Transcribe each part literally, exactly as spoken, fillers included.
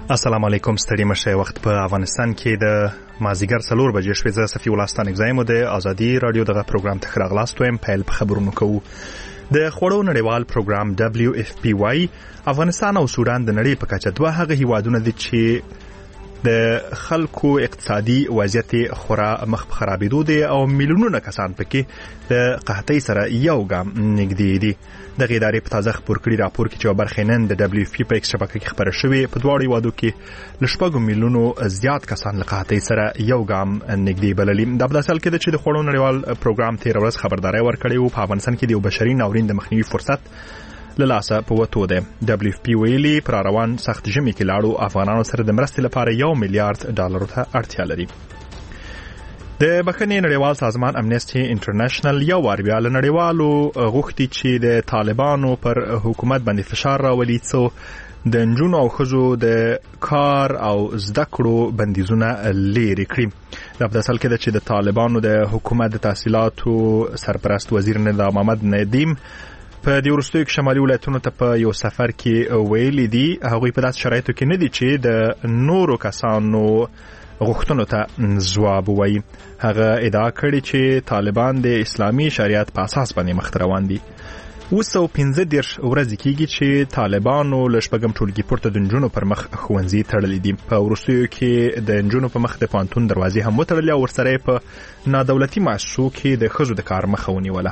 السلام علیکم ستړي مشه. وخت په افغانستان کې د مازیګر څلور بجې شوې. زه صفي ولستان اگزایم د ازادي رادیو دغه پروګرام ته راغلاست ویم. پیل په خبرونو کوو. د خوړو نړیوال پروګرام دبليو اف پی واي افغانستان او سودان د نړۍ په کچه دوه هغه هیوادونه دي چې د خلکو اقتصادي وضعیت خورا مخ په خرابېدو دي او میلیونونه کسان پکې د قحطۍ سره یو ګام نږدې دي. دغه ادارې په تازه خبر کړي راپور کې چې برخه نن د دبليو اف پی په ایکس شبکه کې خبره شوې په دواړو هیوادو کې ل شپږ میلیونو زیات کسان له قحطۍ سره یو ګام نږدې بللي. د بلاسل کې د چې د خوړو نړیوال پروګرام تیر ورځ خبرداري ورکړې او په افغانستان کې د بشري ناورین د مخنیوي فرصت للاسه په وته ده. دبليو اف پی ویلي پر روان سخت ژمي کې لاړو افغانانو سره د مرستې لپاره یو میلیارډ ډالر ته اړتیا لري. د بخښنې نړیوال سازمان امنیستي انټرنیشنل یو وار بیا له نړیوالو غوښتي چې د طالبانو پر حکومت باندې فشار راولي څو د نجونو او ښځو د کار او زده کړو بندیزونه لري کړي. د افغانستان کې چې د طالبانو د حکومت د تحصیلاتو سرپرست وزیر نظام محمد ندیم په دې وروستیو کې شمالي ولایتونو ته په یو سفر کې ویلي دي هغوی په داسې شرایطو کې نه دي چې د نورو کسانو غوښتنو ته ځواب وایي. هغه ادعا کړې چې طالبان د اسلامي شریعت په اساس باندې مخ روان دي. اوه سوه پنځه دېرش ورځې کېږي چې طالبانو له شپږم ټولګي پورته د نجونو پر مخ ښوونځي تړلي دي. په وروستیو کې د نجونو په مخ د پوهنتون دروازې هم وتړلې او ورسره په نادولتي مؤسسو کې د ښځو د کار مخه ونیوله.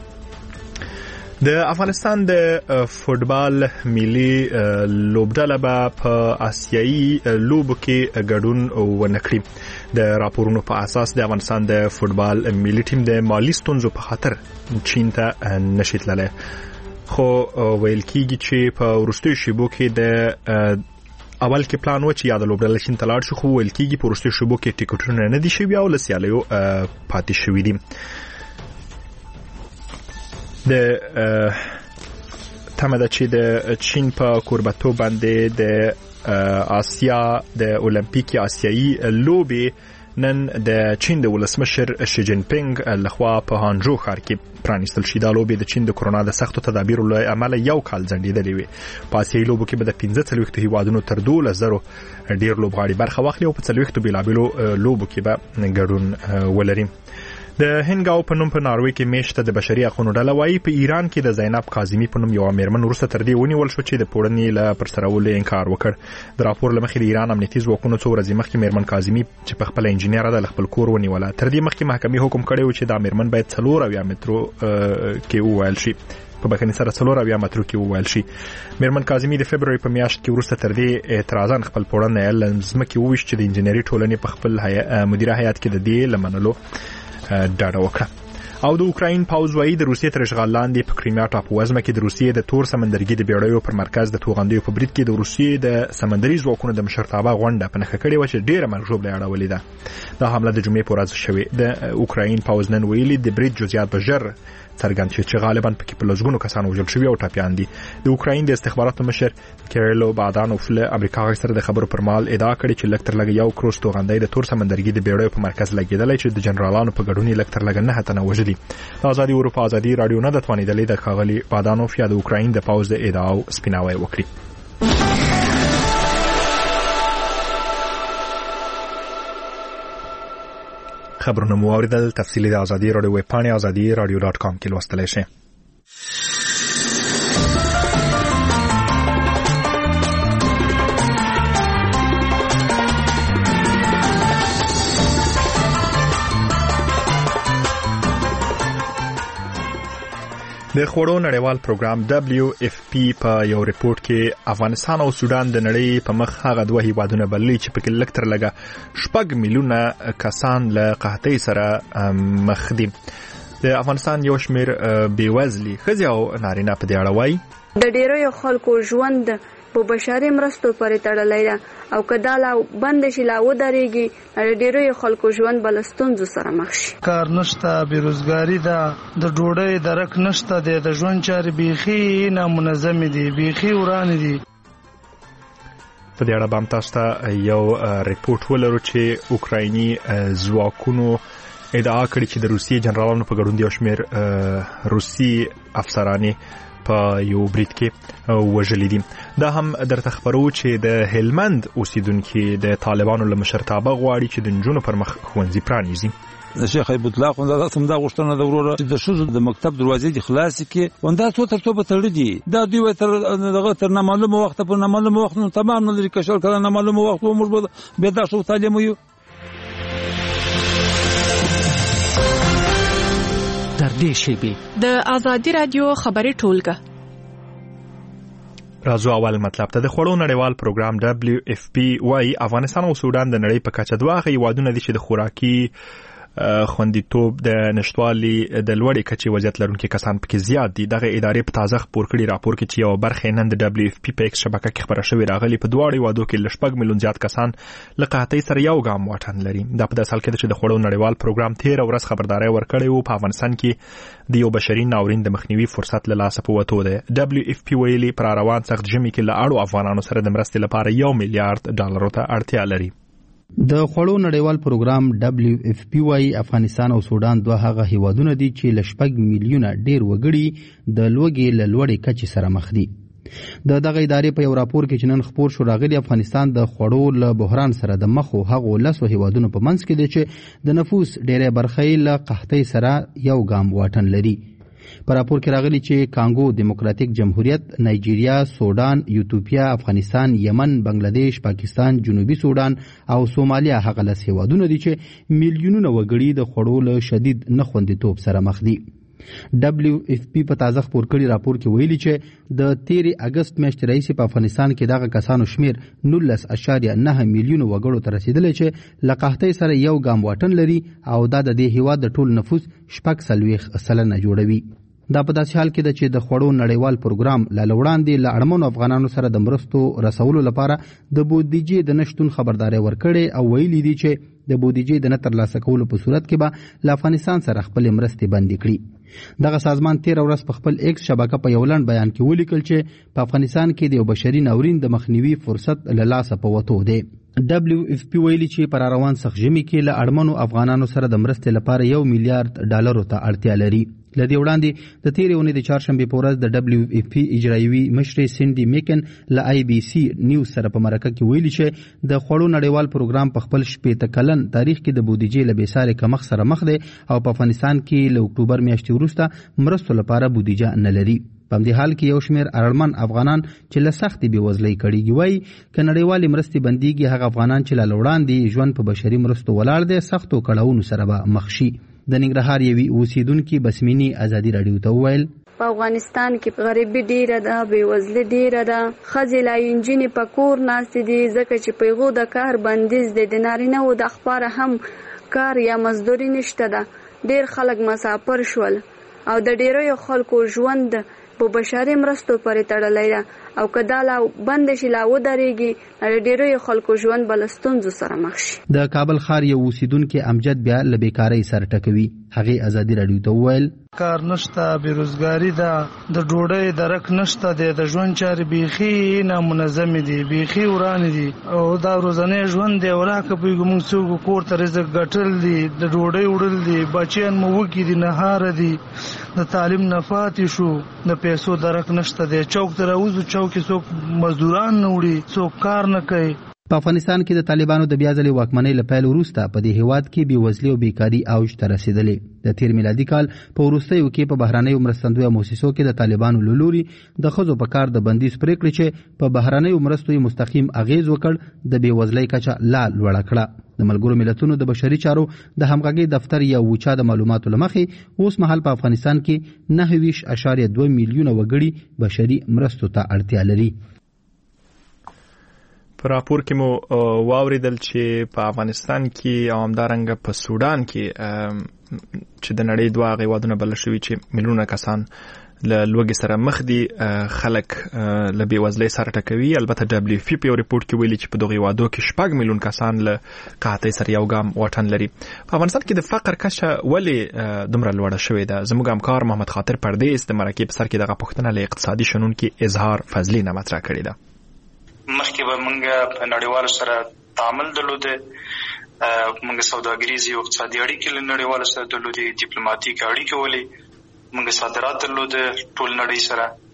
د افغانستان د فوټبال ملي لوبډله به په آسیایي لوبو کې ګډون ونه کړي. د راپورونو په اساس د افغانستان د فوټبال ملي ټیم د مالي ستونزو په خاطر چین ته نشي تللی، خو ویل کېږي چې په وروستیو شیبو کې د اول کې پلان و چې یا د لوبډله چین ته لاړ شي، خو ویل کېږي په وروستیو شیبو کې ټیکټونه نه دي شوي او له سیالیو پاتې شوي دي. د تمه ده چې د چین په کوربتو باندې د آسیا د اولمپیک آسیایي لوبې نن د چین د ولسمشر شي جین پینګ لخوا په هانجو ښار کې پرانیستل شي. دا لوبې د چین د کرونا د سختو تدابیرو له امله یو کال ځنډېدلې وي. په آسیایي لوبو کې به د پنځه څلوېښتو هیوادونو تر دولس زرو ډېر لوبغاړي برخه واخلي او په څلوېښتو بېلابېلو لوبو کې به ګډون ولري. د هنګاو په نوم په ناروې کې میشته د بشري حقوقو ډله وایي په ایران کې د زینب کاظمي په نوم یو میرمن وروسته تر دې ونیول شو چې د پوړنې له پرسرولو انکار وکړ. د راپور له مخې د ایران امنیتي ځواکونو څو ورځې مخکې میرمن کاظمي چې په خپل انجینر ده له خپل کور ونیوله. تر دې مخکې محکمې حکم کړی و چې دا میرمن باید څلور اویا مترو کې وویل شي په بخښنې سره څلور اویا مترو کې وویل شي. میرمن کاظمي د فبروري په میاشت کې وروسته تر دې اعتراضاً خپل پوړنی له ځمکې وویشت چې د انجینري ټولنې په خپل مدیره هیات کې د دې له منلو ډاډه وکړه. او د اوکراین پاوز وایي د روسیې تر اشغال لاندې په کریمیا ټاپووزمه کې د روسیې د تور سمندرګي د بیړیو پر مرکز د توغندیو په برید کې د روسیې د سمندري ځواکونو د مشرتابه غونډه په نښه کړې وه چې ډېره مرغوبله اړولې ده. دا حمله د جمعې په ورځ شوې. د اوکراین پاوز نن ویلي د برید جزئیات به ژر څرګند شي چې غالبا پکې په لسګونو کسان وژل شوي او ټپیان دي. د اوکراین د استخباراتو مشر کیریلو بادانوف له امریکا سره د خبرو پر مهال ادعا کړې چې لږ تر لږه یو کروز توغندی د تور سمندرګي د بیړیو په مرکز لګېدلی چې د جنرالانو په ګډون یې لږ تر لږه نهه تنه وژلي. د ازادي اروپا ازادي رادیو نه ده توانېدلی د ښاغلي بادانوف یا د اوکراین د پوځ د ادعاو سپیناوی وکړي. خبرونه مو اوریدل. تفصیلی د ازادي رادیو ویب پاڼې ازادي رادیو ډاټ کام کې لوستلی شئ. د خوړو نړیوال پروګرام دبليو اف پی په یو ریپورت کې افغانستان او سودان د نړۍ په مخ هغه دوه هیوادونه بللي چې پکې لږ تر لږه شپږ میلیونه کسان له قحطۍ سره مخ دي. د افغانستان یو شمېر بېوزلي ښځې او نارینه په دې اړه وایي د ډېرو خلکو ژوند په بشري مرستو پورې تړلی ده او که دا لا بند شي لا ودرېږي د ډېرو خلکو ژوند به له ستونزو سره مخ شي. کار نشته، بېروزګاري ده، د ډوډۍ درک نشته دی، د ژوند چارې بیخي نامنظمې دي، بیخي ورانې دي. په دې اړه به هم تاسو ته یو ریپورټ ولرو چې اوکرایني ځواکونو ادعا کړې چې د روسیې جنرالانو په ګډون د یو شمېر روسي افسرانې په یو برید کې وژلي دي. دا هم درته خبرو چې د هلمند اوسیدونکو د طالبانو له مشرتابه غواړي چې د نجونو پر مخ ښوونځي پرانیزي. د شیخ ایب الله خو دا سم دا غوښتنه د وروره چې د شوزو د مکتب دروازې د خلاص کې وندا څو تر څو به تړي دي. دا دوی تر دغه تر نه معلومه وخت په نه معلومه وخت نو تمام نه لري کښل کله نه معلومه وخت موږ به به دا شو تعلیم یو در دې شیبه د ازادي رادیو خبري ټولګه. راځو اول مطلب ته. د خوړو نړیوال پروګرام دبليو اف پی وايي افغانستان او سودان د نړۍ په کچه دوه هیوادونه دي چې د خوراکي خوندیتوب د نشټوالي د لوړې کچې وضعیت لرونکي کسان پکې زیات دي. دغه ادارې په تازه خبر کړي راپور کې چې یو برخه نن د دبليو اف پی په ایکس شبکه کې خبره شوې راغلي په دواړو هیوادو کې لشپږ میلیون زیات کسان له قحطۍ سره یو ګام واټن لري. دا په داسې حال کې چې د خوړو نړیوال پروګرام تیر ورځ خبرداري ورکړې وو په افغانستان کې د یو بشري ناورین د مخنیوي فرصت له لاسه په وته ده. دبليو اف پی ویلي پر روان سخت جمی کې له اړو افغانانو سره د مرستې لپاره یو میلیارډ ډالر ته اړتیا لري. د خوړو نړیوال پروګرام دبليو اف پی وايي افغانستان او سودان دوه هغه هیوادونه دي چې لشپږ میلیونه ډیر وګړي د لوږې له لوړې کچې سره مخ دي. د دغه ادارې په یو راپور کې چې نن خبر شو راغلی افغانستان د خوړو له بحران سره د مخ او هغو لسو هیوادونو په منځ کې دی چې د نفوس ډیره برخه له قحطۍ سره یو ګام واټن لري. په راپور کې راغلی چې کانګو دیموکراتیک جمهوریت، نایجیریا، سودان، یوتوپیا، افغانستان، یمن، بنگلادیش، پاکستان، جنوبي سودان او سومالیا هغه لس هیوادونه دي چې میلیونونه وګړي د خوړو له شدید نخوندیتوب سره مخ دي. دبليو اف پی په تازه خبر کړي راپور کې ویلي چې د تیرې اگست میاشتې راهیسې په افغانستان کې دغه کسانو شمیر نولس اشاریه نه میلیون وګړو ته رسیدلی چې له قحطۍ سره یو ګام واټن لري او دا د دې هیواد د ټول نفوس شپږ څلوېښت سلنه جوړوي. دا په داسې حال کې ده چې د خوړو نړیوال پروګرام له وړاندې له اړمنو افغانانو سره د مرستو رسولو لپاره د بودیجې د نشتون خبرداري ورکړې او ویلي دي چې د بودیجې د نه ترلاسه کولو په صورت کې به له افغانستان سره خپل مرستې بندي کړي. دغه سازمان تیر ورځ په خپل ایکس شبکه په یو لنډ بیان کې ولیکل چې په افغانستان کې د یو بشري ناورین د مخنیوي فرصت له لاسه په وتو دی. دبليو اف پی ویلي چې پر روان سخت جمی کې له اړمنو افغانانو سره د مرستې لپاره یو میلیارډ ډالرو ته اړتیا لري. لدی وړاندې د تیرې اونۍ د چهارشنبې په ورځ د دبليو اف پی اجرایوي مشرې سینډي میکن له آی بي سي نیوز سره په مرکه کې ویلي چې د خوړو نړیوال پروګرام په خپل شپېته کلن تاریخ کې د بودیجې له بېسارې کمښت سره مخ دی او په افغانستان کې له اکتوبر میاشتې وروسته مرستو لپاره بودیجه نه لري. په همدې حال کې یو شمېر اړمن افغانان چې له سختې بېوزلۍ کړېږي وایي که نړیوالې مرستې بندېږي هغه افغانان چې له وړاندې ژوند په بشري مرستو ولاړ دی سختو کړاوونو سره به مخ شي. د ننګرهار یوې اوسیدونکي بسمینی ازادي راډیو ته وویل په افغانستان کې غریبي ډیره ده، بېوزلي ډیره ده، ښځې لا نجونې په کور ناستې دي ځکه چې په هغو د کار بندیز دی. د نارینه‌وو د خپاره هم کار یا مزدوري نشته ده. ډیر خلک مسافر شول او د ډیرو خلکو ژوند په بشري مرستو پورې تړلی ده او که دا لا بند شي لا ودرېږي د ډیرو خلکو ژوند به له ستونزو سره مخ شي. د کابل ښار یو اوسیدونکي امجد بیا له بېکارۍ سر ټکوي. هغې ازادي راډیو ته وویل کار نشته، بیروزګاري ده، د ډوډۍ درک نشته دی، د ژوند چارې بیخي نامنظمې دي، بیخي ورانې دي او دا ورځنی ژوند دی. ولاکه پوهېږو موږ څوک کور ته رزق ګټل دي، د ډوډۍ وړل دي، بچیان مو وږي دي، نهاره دي، د تعلیم نه پاتې شو، د پیسو درک نشته دی. چوک ته راوځو چوک کې څوک مزدوران نه وړي، څوک کار نه کوي. په افغانستان کې د طالبانو د بیا ځلې واکمنۍ له پیل وروسته په دې هیواد کې بېوزلي او بیکاري اوج ته رسېدلې. د تیر میلادي کال په وروستیو کې په بهرنیو مرستندویه موسسو کې د طالبانو له لوري د ښځو په کار د بندیز پرېکړې چې په بهرنیو مرستو یې مستقیم اغېز وکړ د بېوزلۍ کچه لا لوړه کړه. د ملګرو ملتونو د بشري چارو د همغږۍ دفتر یا وچا د معلوماتو له مخې اوس مهال په افغانستان کې نهه ویشت اشاریه دوه میلیونه وګړي بشري مرستو ته اړتیا لري. په راپور کې مو واوریدل چې په افغانستان کې او همدارنګه په سودان کې چې د نړۍ دوه هیوادونه بلل شوي چې میلیونه کسان له لوږې سره مخ دي خلک له بېوزلۍ سره ټکوي. البته دبليو اف پی په یو ریپورټ کې ویلي چې په دغه هیوادو کې شپږ میلیون کسان له قحطۍ سره یو ګام واټن لري. په افغانستان کې د فقر کچه ولې دومره لوړه شوې ده؟ زموږ همکار محمد خاطر پردیس د مرکې په سر کې دغه پوښتنه له اقتصادي شنونکي اظهار فضلي نه مطرح کړې ده. مخکې به موږ په نړیوالو سره تعامل درلوده، موږ سوداګریزي او اقتصادي اړیکې له نړیوالو سره درلودې، ډیپلوماټیک اړیکې ولې، موږ صادرات درلوده ټول نړۍ سره،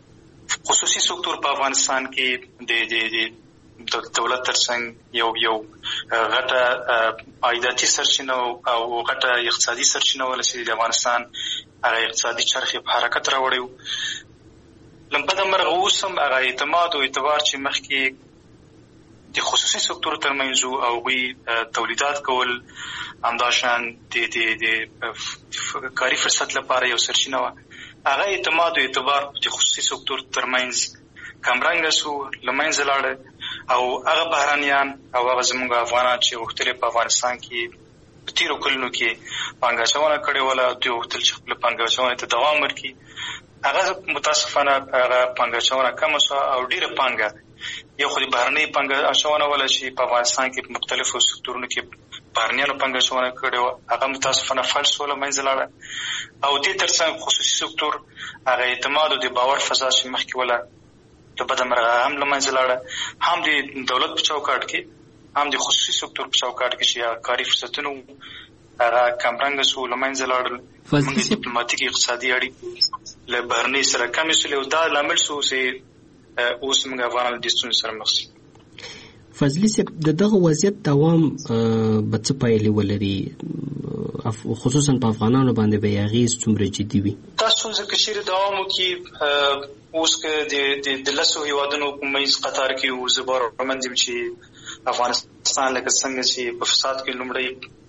خصوصي سکتور په افغانستان کې د د د دولت ترڅنګ یو یو غټه عایداتي سرچینه او غټه اقتصادي سرچینه ولسی د افغانستان هغه اقتصادي چرخې په حرکت راوړي لمبه د مرغ اوسم هغه اعتماد او اعتبار چې مخکې د خصوصي سکتور ترمنځ او وی تولیدات کول همداشان د د د کاري فرصت لپاره یو سرچینه و هغه اعتماد او اعتبار د خصوصي سکتور ترمنځ کمرنګ سو لمنځه لاړ او هغه بهرانيان او هغه زموږ افغانان چې وختلې په افغانستان کې په تیرو کلونو کې پانګاچونه کړې ولا دوی وختل چې خپل پانګاچونه ته دوام ورکړي هغه متاسفانه هغه پانګاچونه کم شو او ډیره پانګه یو خو د بهرنۍ پانګاچونه ولا چې په افغانستان کې په مختلفو سکتورونو کې بهرنیانو پانګاچونه کړې هغه متاسفانه فلس ولا منځ لاړ او دې ترڅنګ خصوصي سکتور هغه اعتماد او د باور فضا چې مخکې ولا ته بده مرغه هم لمنځه لاړه هم د دولت په چوکاټ کې هم د خصوصي سکتور په چوکاټ کې چې کاري فرصتونه هغه کمرنګ سو لمنځه لاړل موږ ډیپلوماټیک اقتصادي اړیکې له بهرنۍ سره کمې سولې او دا لامل سو چې اوس موږ افغانان د ستونزو سره مخ شو. فضلي صاحب د دغه وضعیت دوام به څه پایلې ولري خصوصا په افغانانو باندې به یې اغېز څومره جدي وي؟ تاسو ځکه چې دوام وکړي اوس که د د لسو هیوادونو په منځ قطار کې او زه باورمند یم چې افغانستان لکه څنګه چې په فساد کې لومړی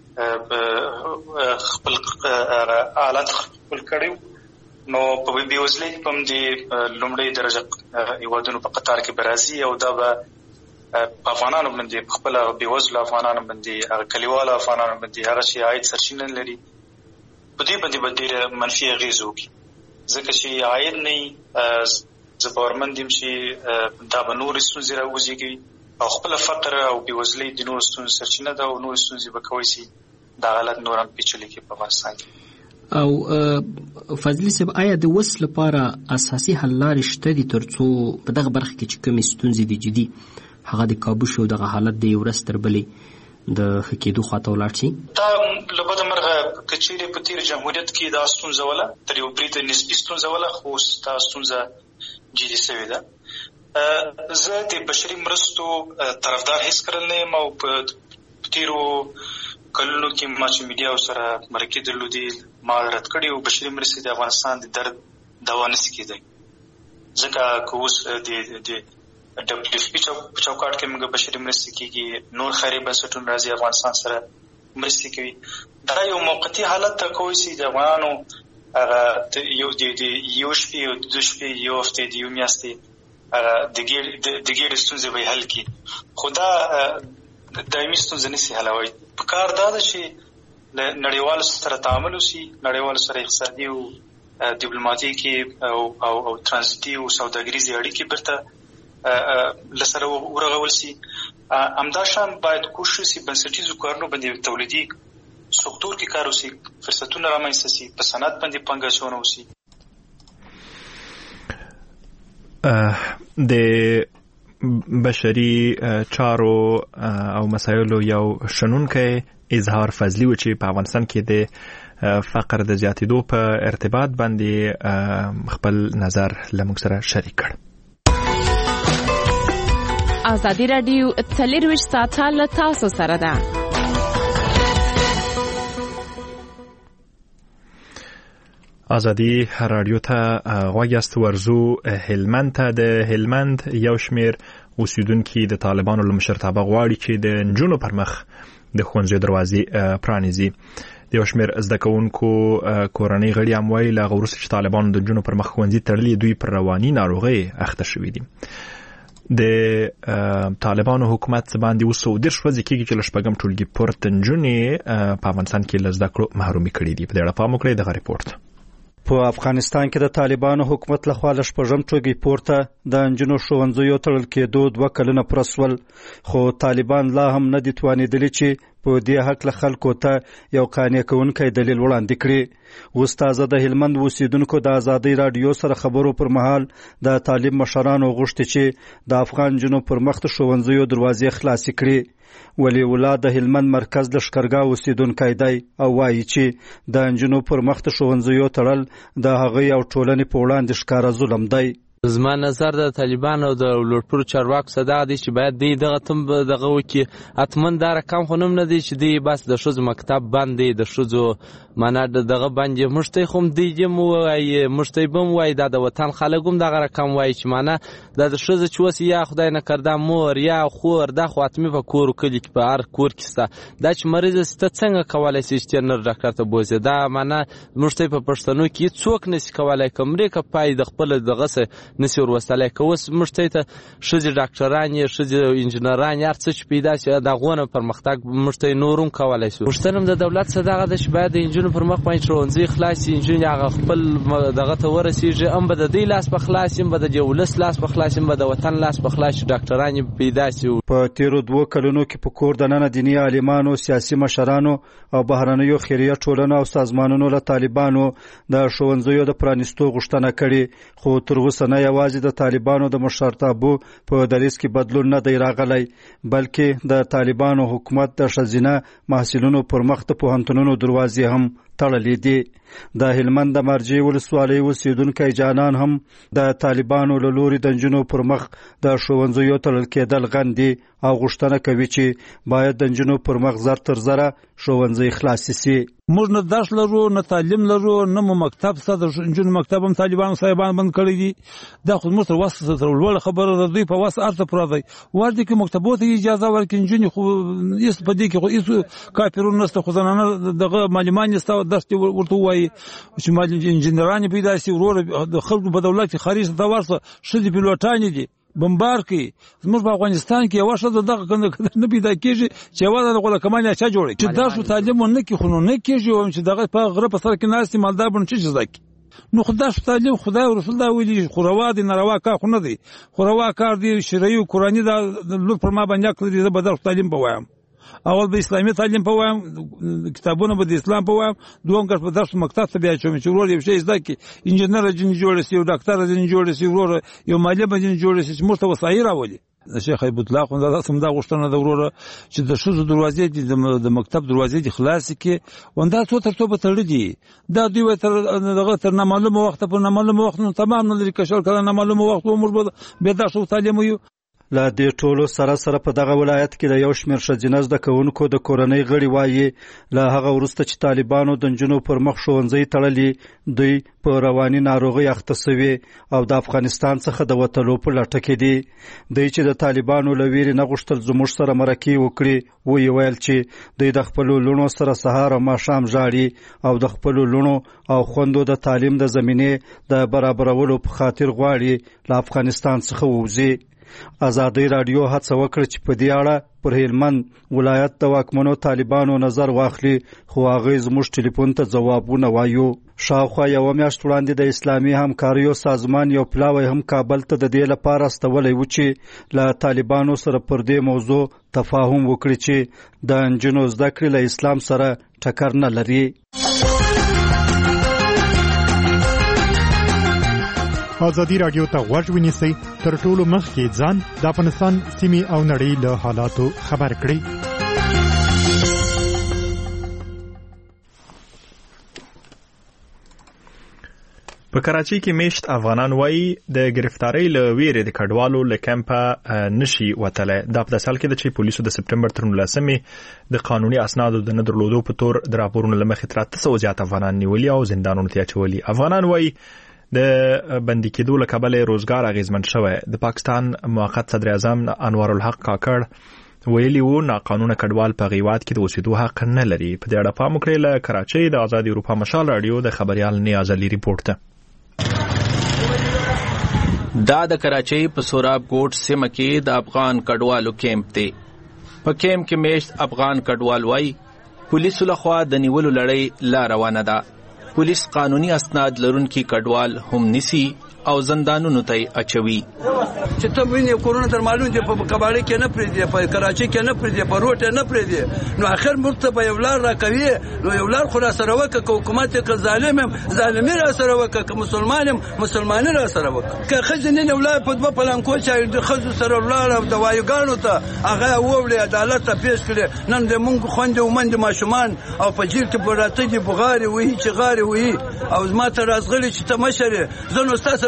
خپل حالات خپل کړي نو په بېوزلۍ په همدې لومړۍ درجه هیوادونو په قطار کې به راځي او دا به په افغانانو باندې خپل بېوزلو افغانانو باندې هغه کلیوالو افغانانو باندې هغه شي عاید سرچینه لري په دې باندې به ډېره منفي اغېز وکړي ځکه چې عاید نه زه باورمند یم چې دا به نورې ستونزې راوزېږي او خپله فقر او بېوزلۍ د نورو ستونزو سرچینه ده او نورې ستونزې به کوی شي دا حالت نور هم پیچلی کړي په افغانستان کې. او فضلي صاحب آیا د وس لپاره اساسي حل لارې شته دي تر څو په دغه برخه کې چې کومې ستونزې دي جدي هغه د کابو شو دغه حالت د یو ورځ تر بلې د ښه کېدو خواته ولاړ شي؟ دا له بده مرغه که چیرې په تېر جمهوریت کې دا ستونزه وله تر یو بریده نسبي ستونزه وله خو اوس دا ستونزه جدي سوې ده. زه د بشري مرستو طرفدار هېڅکله نه یم او په تېرو کلونو کې ما چې میډیا سره مرکې درلودې ما رد کړي او بشري مرستې د افغانستان د درد دوا نشي کېدی ځکه که اوس د ډبلیو اف پی په چوکاټ کې موږ بشري مرستې کېږي نور خیري بنسټونه راځي افغانستان سره مرستې کوي دا یو موقتي حالت ته کوی شي د افغانانو هغه یو د یو شپې او دوه شپې یو هفتې د یو میاشتې هغه د ګېډې ستونزې به یې حل کړي خو دا دایمي ستونزه نشي حلولی. په کار دا ده چې له نړیوالو سره تعامل وشي نړیوالو سره اقتصادي او ډیپلوماټیکي او او ترانزیتي او سوداګریزې اړیکې بیرته لسره ورغول شي. همداشان باید کوشش شي بنسټیزو کارونو باندې تولیدي سکتور کې کار وشي فرصتونه رامنځته شي په صنعت باندې پانګاچونه وشي. د بشري چارو او مسایلو یو شنونکی اظهار فضلي و چې په افغانستان کې د فقر د زیاتېدو په ارتباط باندې خپل نظر له موږ سره شریک کړ. ازادي راډیو څلرویشت ساعته له تاسو سره ده. ازادي راډیو ته غوږ یاست. ورزو هلمند ته د هلمند یو شمیر اوسیدونکي د طالبانو له مشرتابه غواړي چې د نجونو پر مخ د ښوونځیو دروازې پرانیزي. د یو شمیر زده کوونکو کورنۍ غړي هم وایي له هغه وروسته چې طالبانو د نجونو پر مخ ښوونځي تړلي دوی پر رواني ناروغۍ اخته شوي دي. د طالبانو حکومت باندې اوس څو دېرش ورځې کېږي چې له شپږم ټولګي پورته نجونې په افغانستان کې له زده کړو محرومي کړي دي. په دې اړه پام وکړئ دغه ریپورت. په افغانستان کې د طالبانو حکومت لخوا له شپږم ټولګي پورته د نجونو ښوونځیو تړل کېدو دوه کلونه پوره سول خو طالبان لا هم نه دي توانېدلي چې په دې حق له خلکو ته یو قانع کوونکی دلیل وړاندې کړي. اوس تازه د هلمند اوسیدونکو د ازادۍ راډیو سره خبرو پر مهال د طالب مشرانو غوښتي چې د افغان نجونو پر مخ د ښوونځیو دروازې خلاصې کړي. ولی الله د هلمند مرکز لښکرګاه اوسیدونکی دی او وایي چې د نجونو پر مخ د ښوونځیو تړل د هغوی او ټولنې په وړاندې ښکاره ظلم دی. زما نظر د طالبانو د لوړپوړو چارواکو څخه دغه دی چې باید دوی دغه تم دغه وکړي. حتمن دا رقم خو نه دی چې دوی بس د ښځو مکتب بند دی، د ښځو معنا دغه باندې مشتۍ خو هم دوی هم ووایي، مشتۍ به هم وایي، دا د وطن خلک هم دغه رقم وایي چې معنا دا د ښځه چې اوس یا خدای نه کرده مور یا خور دا خو حتمي په کور کلي کې په هر کور کې شته. دا چې مریضه شي ته څنګه کولی شي چې نر ډاکټر ته بوځې؟ دا معنا مشتۍ په پښتنو کې هېڅوک نشي کولی که مرې که پای د خپله دغسې نشي وروستلی. که اوس مشتۍ ته ښځې ډاکټران یې ښځې انجینران هر څه چې پیدا شي د هغو نه پرمختګ مشتۍ نور هم کولی شو. پوښتنه هم د دولت څخه دغه ده چې باید د نجونو پر مخ باندې ښوونځي خلاص شي، نجونې هغه خپل دغه ته ورسېږي، هم به د دوی لاس په خلاص شي، هم به د دې ولس لاس په خلاص شي، هم به د وطن لاس په خلاص شي، ډاکټران یې پیدا شي. په تیرو دوو کلونو کې په کور دننه دیني عالمانو، سیاسي مشرانو او بهرنیو خیریه ټولنو او سازمانونو له طالبانو د ښوونځیو د پرانیستو غوښتنه کړې، خو تر اوسه نه یوازې د طالبانو د مشرتابو په دریځ کې بدلون نه دی راغلی، بلکې د طالبانو حکومت د ښځینه محصلینو پر مخ د پوهنتونونو دروازې هم تړلې دي. د هلمند د مرجې ولسوالۍ اوسېدونکی جانان هم د طالبانو له لوري د نجونو پر مخ د ښوونځیو تړل کېدل غندي او غوښتنه کوي چې باید د نجونو پر مخ زر تر زره ښوونځي خلاص شي. موږ نه درس لرو، نه تعلیم لرو، نه مو مکتب شته. د نجونو مکتب هم طالبانو صاحبان بند کړی دي. دا خو زموږ تر وس تر لوړه خبره ده، دوی په وس هر څه پوره دی. ور دي که مکتبو ته اجازه ورکړي، نجونې خو هېڅ په دې کې خو هېڅ کافرون نشته، خو زنانه دغه معلمان یې ستا درس ورته ووایي چې انجینران یې پیدا شي، وروره د خلکو په دولت کې خارج ته ورسه ښځې پیلوټانې دي بمبار کوي. زموږ په افغانستان کې یوه ښځه دغه نه پیدا کېږي چې یوازې د غوله کمال اچا جوړوي چې درس و تعلیم ونه کړي، خو نو نه کېږي وایم چې دغه په غره په سر کې ناست مالدار به نو څه زده کړي. نو خو درس و تعلیم خدای او رسول دا ویلي خو روا دی، ناروا کار خو نه دی، خو روا کار دی شرعي او قرآني. دا لور پر ما باندې حق لري، زه به درس و تعلیم به وایم. اول به اسلامي تعلیم په وایم، کتابونه به د اسلام په وایم، دوم ګټ په درس مکتب ته بیا چوم چې ورور یو شی زده کی، انجینر جن جوړ شي او ډاکټر جن جوړ شي، ورور یو مالی به جن جوړ شي چې مرته وسایل راولي. شیخ ایب الله خو دا سم دا غوښتنه ده ورور چې د ښځو دروازې د مکتب دروازې دي خلاص کی، وندا څو تر څو به تړلي دا دوی تر دغه تر نامعلومه وخت په نامعلومه وخت نو تمام نه لري کشل کړه نامعلومه وخت عمر به دا شو تعلیم یو. له دې ټولو سره سره په دغه ولایت کې د یو شمېر ښځینه زده کوونکو د کورنۍ غړي وایي له هغه وروسته چې طالبانو د نجونو پر مخ ښوونځي تړلي، دوی په رواني ناروغۍ اخته سوي او د افغانستان څخه د وتلو په لټه کې دي. دوی چې د طالبانو له ویرې نه غوښتل زموږ سره مرکې وکړي، ویې ویل چې دوی د خپلو لوڼو سره سهار او ماښام ژاړي او د خپلو لوڼو او خویندو د تعلیم د زمینې د برابرولو په خاطر غواړي له افغانستان څخه ووځي. ازادي راډیو هڅه وکړه چې په دې اړه پر هلمند ولایت د واکمنو طالبانو نظر واخلي، خو هغوی زموږ ټلیفون ته ځوابونه وایو. شاوخوا یوه میاشت وړاندې د اسلامي همکاریو سازمان یو پلاوی هم کابل ته د دې لپاره استولی و چې له طالبانو سره پر دې موضوع تفاهم وکړي چې د نجونو زده کړې له اسلام سره ټکر نه لري. ازادي راډیو ته غوږ ونیسئ، تر ټولو مخکې ځان د افغانستان سیمې او نړۍ له حالاتو خبر کړئ. په کراچۍ کې میشت افغانان وایي د گرفتارۍ له ویرې د کډوالو له کمپه نشي وتلی. دا په داسې حال کې ده چې پولیسو د سپټمبر تر نولسمې د قانوني اسنادو د نه درلودو په تور د راپورونو له مخې تر اته سوه زیات افغانان نیولي او زندانونو ته اچولي. افغانان وایي د بندي کېدو له کبله روزګار اغیزمن شوی. د پاکستان موقت صدر اعظم انوار الحق کاکړ ویلي وو ناقانونه کډوال په غیوات کې د اوسېدو حق نه لري. په دې اړه پام وکړئ. له کراچۍ د آزادي اروپا مشال راډیو د خبريال نیاز علي ریپورت ته. دا د کراچۍ په سوراب کوټ سیمه کې د افغان کډوالو کیمپ دی. په کیمپ کې میشت افغان کډوال وایي پولیسو لخوا د نیولو لړۍ لا روانه ده. پولیس قانوني اسناد لرونکي کډوال هم نیسي او زندانونو ته اچوي. چې ته وینې کورونه در معلوم دي په کباړې کې نه پرېږدي، په کراچۍ کې نه پرېږدي، په روټ نه پرېږدي، نو اخر موږ ته به یو لار راکوي. نو یو لار خو را سره وکړه، که حکومت یې که ظالم یم ظالمي را سره وکړه، که مسلمان یم مسلماني را سره وکړه. که ښځې نن ولاړ په دوه پلنکو چې د ښځو سره ولاړ او د وایګانو ته هغه ووړې عدالت ته پیش کړې، نن د مونږ خویندې او میندې ماشومان او په جیل کې پراته دي، بغارې وهي چغارې وهي او زما ته راځغلي چې ته مشر یې، زه نو ستا سره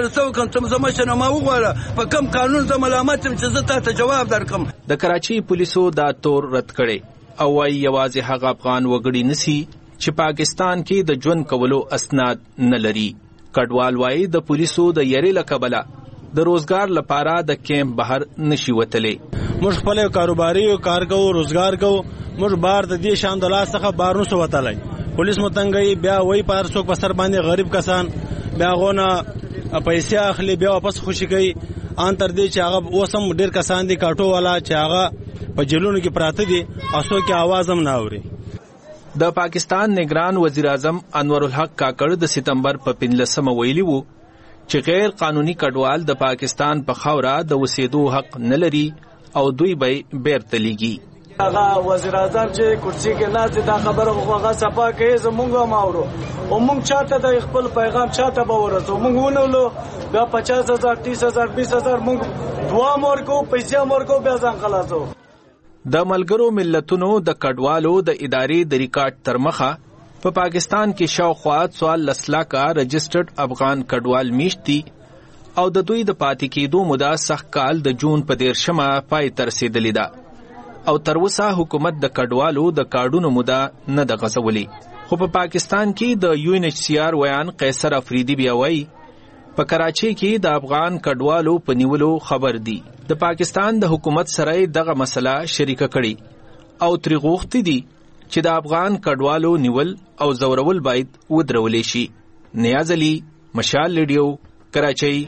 سره څه وکړم ته زما شنما وغواړه په کوم قانون زه ملامت یم چې زه تا ته جواب درکړم. د کراچي پولیسو دا تور رد کړی او وايي یوازې هغه افغان وګړي نسی چې پاکستان کې د ژوند کولو اسناد نه لري. کډوال وايي د پولیسو د یری لکبله د روزګار لپاره د کیمپ بهر نشي وتلی. موږ خپل کاروباري کار کوو روزګار کوو موږ بار د دې شان د لاس څخه بار نشو وتلی. پولیس متنګي بیا وای پر څوک په سر باندې غریب کسان بیا غونه پیسې اخلي بیا واپس خوشي کوي ان تر دې چې هغه اوسم ډیر کسان دي کاټو والا چې هغه په جیلونو کې پراته دي اسو کې आवाज هم نه اوري. د پاکستان نگران وزیر اعظم انور الحق کاکړ د ستمبر په پنځلسمه ویلي وو چې غیر قانوني کډوال د پاکستان په خاوره د وسیدو حق نه لري او دوی به بیرته لیږي. هغه وزیر اعظم چې کرسي کې ناست دا خبره هغه صفا کوي زمونږ ماورو او مونږ چاته د خپل پیغام چاته به ورسو مونږ ونولو بیا پچاس هزار تیس هزار بیس هزار مونږ دوا مور کو پیسې مور کو بیا ځان خلاصو. د ملګرو ملتونو د کډوالو د ادارې د ریکارډ تر مخه په پا پاکستان کې شاوخوا څوار لس لاکه رجسټرډ افغان کډوال میشت دي او د دوی د پاتې کېدو موده سږ کال د جون په دیرشمه پای ته رسېدلې ده او تر اوسه حکومت د کډوالو د کارډونو موده نه ده غځولې. خو په پا پاکستان کې د یو ان ایچ سی آر ویان قیصر افریدي بیا وایي په کراچۍ کې د افغان کډوالو په نیولو خبر دي. د پاکستان د حکومت سره دغه مسله شریکه کړي او ترې غوښتي دي چې د افغان کډوالو نیول او زورول باید ودرولې شي. نیاز علي مشال ریډیو کراچۍ.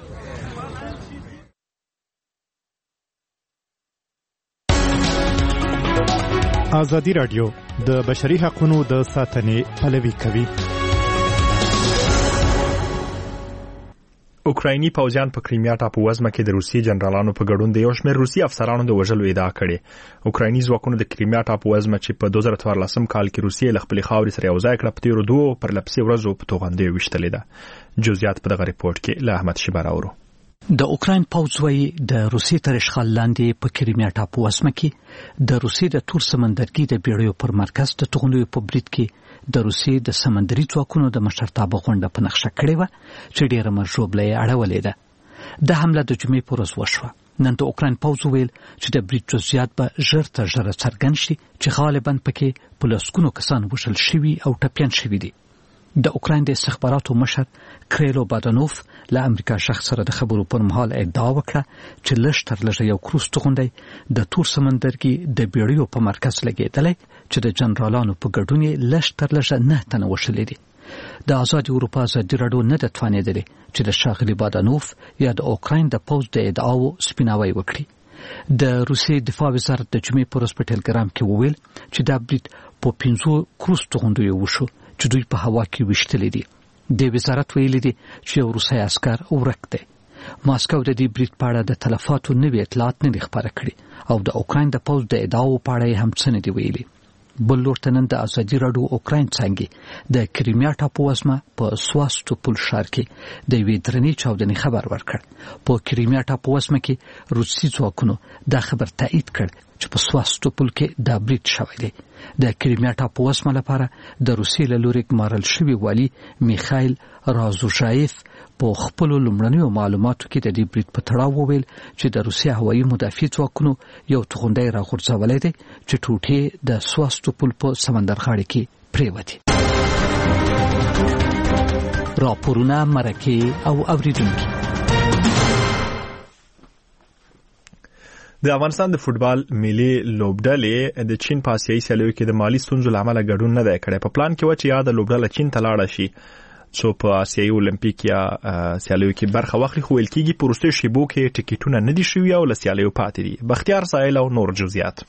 ازادي رادیو د بشري حقوقو د ساتنې پلوي کوي. اوکرایني پوځیان په کریمیا ټاپو وزمه کې د روسي جنرالانو په ګډون د یو شمېر روسي افسرانو د وژلو ادعا کړې. اوکرایني ځواکونو د کریمیا ټاپو وزمه چې په دوه زره څوارلسم کال کې روسیې له خپلې خاورې سره یوځای کړه په تیرو دوو پرلپسې ورځو په توغندیو ویشتلې ده. جزئیات په دغه ریپورت کې له احمد شیبر اورو. د اوکراین پوځ وايي د روسیې تر اشغال لاندې په کریمیا ټاپو وزمه کې د روسیې د تور سمندرګي د بیړیو پر مرکز د توغندیو په برید کې د روسیې د سمندري ځواکونو د مشرتابه غونډه په نقشه کړې و چې ډېره مرجوبله یې اړولې ده. د حمله د جمعې په ورځ وشوه. نن د اوکراین پوځ ویل چې د برید جزئیات به ژر تر ژره څرګند شي چې غالبا پکې په لسګونو کسان وژل شوي او ټپیان شوي دي. د اوکراین د استخباراتو مشر کریلو بادانوف له امریکا شخص سره د خبرو پر مهال ادعا وکړه چې لږ تر لږه یو کروز توغندی د تور سمندرګي د بیړیو په مرکز لګېدلی چې د جنرالانو په ګډون یې لږ تر لږه نه تنه وشلې دي. د آزاد اروپا ازادي راډیو نه ده توانېدلې چې د ښاغلي بادانوف یا د اوکراین د پوځ د ادعاو سپیناوی وکړي. د روسیې دفاع وزارت د جمعې په ورځ په ټلګرام کې وویل چې دا برید په پنځو کروز توغندیو وشو چې دوی په هوا کې ویشتلې دي. د وزارت ویلي دي چې یو روسي عسکر ورک دی. ماسکو د دې برید په اړه د تلفاتو نوي اطلاعات نه دي خپاره کړي او د اوکراین د پوځ د ادعاو په اړه هم څه نه دي ویلي. بل لورته نن د ازادي راډیو اوکراین څنګه د کریمیا ټاپو وزمه په سواستوپول ښار کې د یوې درنې چاودنې خبر ورکړ. په کریمیا ټاپو وزمه کې روسي ځواکونو دا خبر تایید کړ چې په سواستوپول کې دا برید شوی دی. د کریمیا ټاپو وزمه لپاره د روسیې له لوري ګمارل شوي والي میخایل رازوژایف په خپلو لومړنیو معلوماتو کې د دې برید په تړاو وویل چې د روسیې هوایي مدافع ځواکونو یو توغندی راغورځولی دی چې ټوټې د سواستوپول په سمندرغاړې کې پرېوتې. راپورونه مرکې او اوریدونکي. د افغانستان د فوټبال ملي لوبډلې د چین په آسیایي سیالیو کې د مالي ستونزو له امله ګډون نه دی کړی. په پلان کې و چې یا د لوبډله چین ته لاړه شي څو په آسیایي اولمپیک یا سیالیو کې برخه واخلي، خو ویل کېږي په وروستیو شیبو کې ټکټونه نه دي شوي او له سیالیو پاتې دي. بختیار ساحل او نور جزئیات.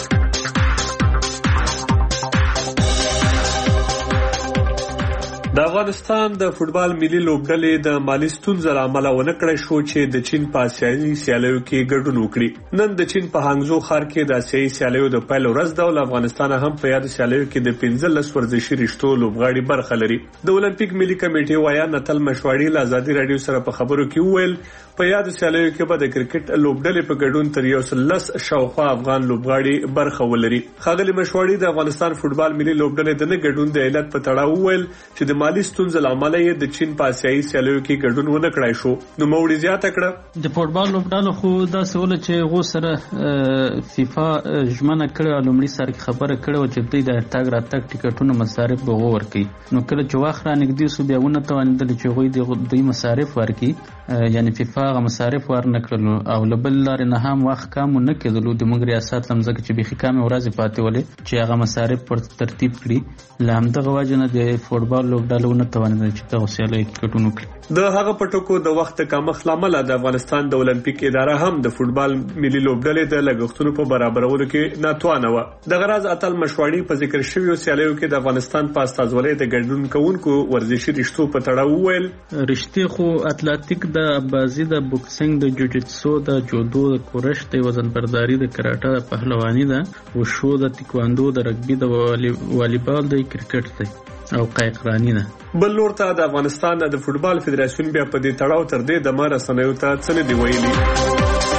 د افغانستان د فوټبال ملي لوبډلې د مالی ستونزو له امله ونه کړای شو چې د چین په آسیایي سیالیو کې ګډون وکړي. نن د چین په هانګزو ښار کې د آسیایي سیالیو د پیل ورځ ده او افغانستان هم په یاد سیالیو کې د پنځلس ورزشي رشتو لوبغاړي برخه لري. د اولمپیک ملي کمیټې وایي نتل مشواړي له ازادي رادیو سره په خبرو کې وویل په یاد سیالیو کې به د کرکټ لوبډلې په ګډون تر یو سل لس شاوخوا افغان لوبغاړي برخه ولري. ښاغلي مشواړي د افغانستان فوټبال ملي لوبډلې د نه ګډون د علت په تړاو وویل چې د مالی ستونزو له امله یې د چین په آسیایي سیالیو کې ګډون ونه کړای شو. نو موړي زیاته کړه د فوټبال لوبډلو خو دا سوال چې غو سره فیفا ژمنه کړې لومړی سر خبره کړې چې دوی د تاګ راتګ ټیکټونو مصارف به ورکړي. نو کله چې واخ را نږدې سو بیا ونه توانیدل چې غوي د دوی مصارف ورکړي، یعنی فیفا غو مصارف ورنکړل او لبل لار نه هم واخ کم نه کېدلو د موږ ریاست لمزه چې به خکام ورځ پاتې ولې چې هغه مصارف پر ترتیب کړي. لامدغه واجنه د فوټبال لوبډلو نه توانیدل چې تاسو سیالي کټونو کړي. د هغه پټکو د وخت کمښت لامل د افغانستان د اولمپیک اداره هم د فوټبال ملي لوبډلې د لګښتونو په برابرولو کې ناتوانه و. د غراز اتل مشواړي په ذکر شویو سیالیو کې د افغانستان په استازولۍ د ګډون کوونکو ورزشي رشتو په تړاو وویل رښتې خو اتلټیک د بازي د بوکسینګ د جوجیتسو د جودو د کورش د وزن برداري د کراټه د پهلواني ده او شو د تکواندو د رګبي د والیبال د کرکټ دی او قایقرانی ده. بل لور ته د افغانستان د فوټبال فدراسیون بیا په دې تړاو تر دې د مار سنوي ته څه نه دی ویلي.